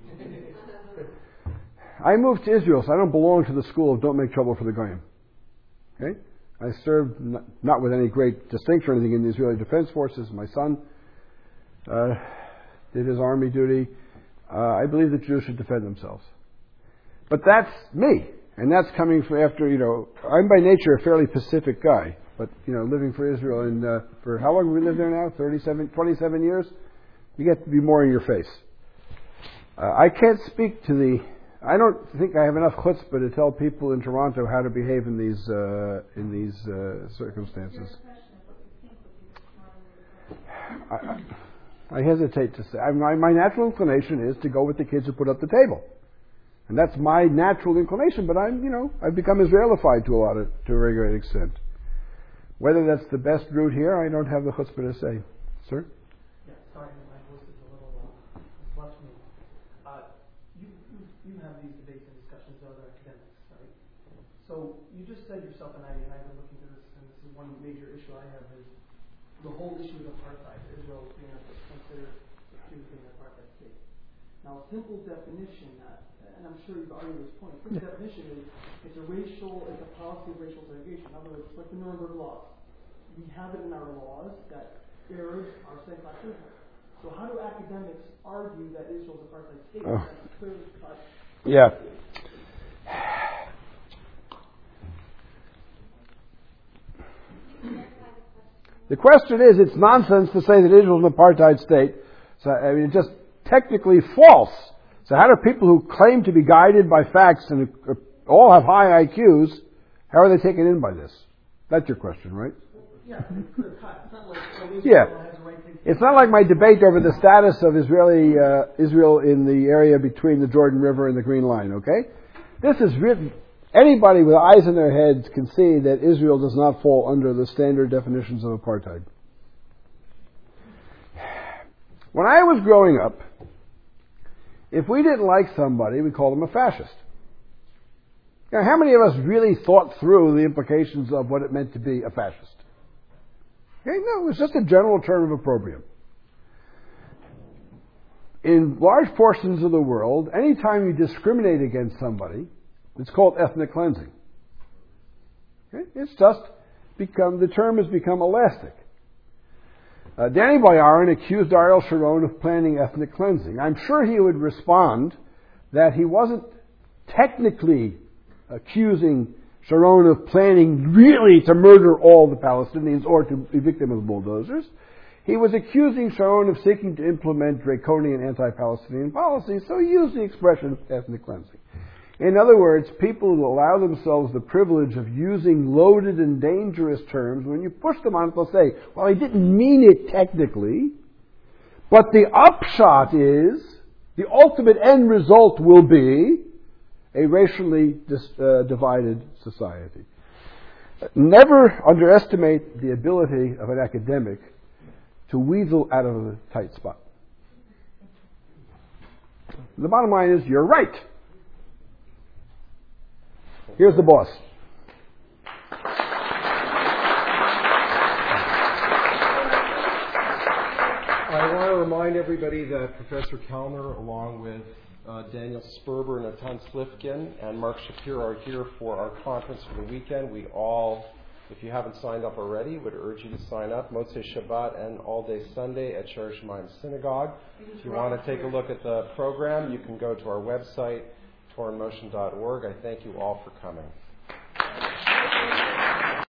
I moved to Israel, so I don't belong to the school of don't make trouble for the goyim. Okay? I served not with any great distinction or anything in the Israeli Defense Forces. My son did his army duty. I believe that Jews should defend themselves. But that's me. And that's coming from after, I'm by nature a fairly pacific guy. But, living for Israel and for how long have we lived there now? 27 years? You get to be more in your face. I can't speak to I don't think I have enough chutzpah to tell people in Toronto how to behave in these circumstances. I hesitate to say. My natural inclination is to go with the kids who put up the table, and that's my natural inclination. But I've become Israelified to a very great extent. Whether that's the best route here, I don't have the chutzpah to say, sir. Yeah, sorry, my voice is a little left me. You have these debates and discussions with other academics, right? So you just said yourself, and I've been looking at this, and this is one major issue I have, is the whole issue of apartheid. Israel being considered accused of an apartheid state. Now, a simple definition, and I'm sure you've argued this point, simple definition is it's a policy of racial segregation. In other words, it's like the Nuremberg laws. We have it in our laws that Arabs are second-class citizens. So how do academics argue that Israel's apartheid state is clearly cut? Yeah. The question is, it's nonsense to say that Israel's an apartheid state. So, it's just technically false. So how do people who claim to be guided by facts and all have high IQs, how are they taken in by this? That's your question, right? Yeah, it's clear cut. It's not like Israel has a right to... It's not like my debate over the status of Israel in the area between the Jordan River and the Green Line, okay? This is written... Anybody with eyes in their heads can see that Israel does not fall under the standard definitions of apartheid. When I was growing up, if we didn't like somebody, we called them a fascist. How many of us really thought through the implications of what it meant to be a fascist? Okay, no, it was just a general term of opprobrium. In large portions of the world, anytime you discriminate against somebody, it's called ethnic cleansing. Okay? It's just the term has become elastic. Danny Boyarin accused Ariel Sharon of planning ethnic cleansing. I'm sure he would respond that he wasn't technically accusing Sharon of planning really to murder all the Palestinians or to evict them with bulldozers. He was accusing Sharon of seeking to implement draconian anti-Palestinian policies, so he used the expression ethnic cleansing. In other words, people who allow themselves the privilege of using loaded and dangerous terms, when you push them on it, they'll say, well, I didn't mean it technically, but the upshot is, the ultimate end result will be a racially divided society. Never underestimate the ability of an academic to weasel out of a tight spot. The bottom line is, you're right. Here's the boss. I want to remind everybody that Professor Kellner, along with Daniel Sperber, Natan Slifkin, and Mark Shapiro are here for our conference for the weekend. We all, if you haven't signed up already, would urge you to sign up. Motzei Shabbat and all day Sunday at Shor Shemaim Synagogue. If you want to take a look at the program, you can go to our website, torahmotion.org. I thank you all for coming.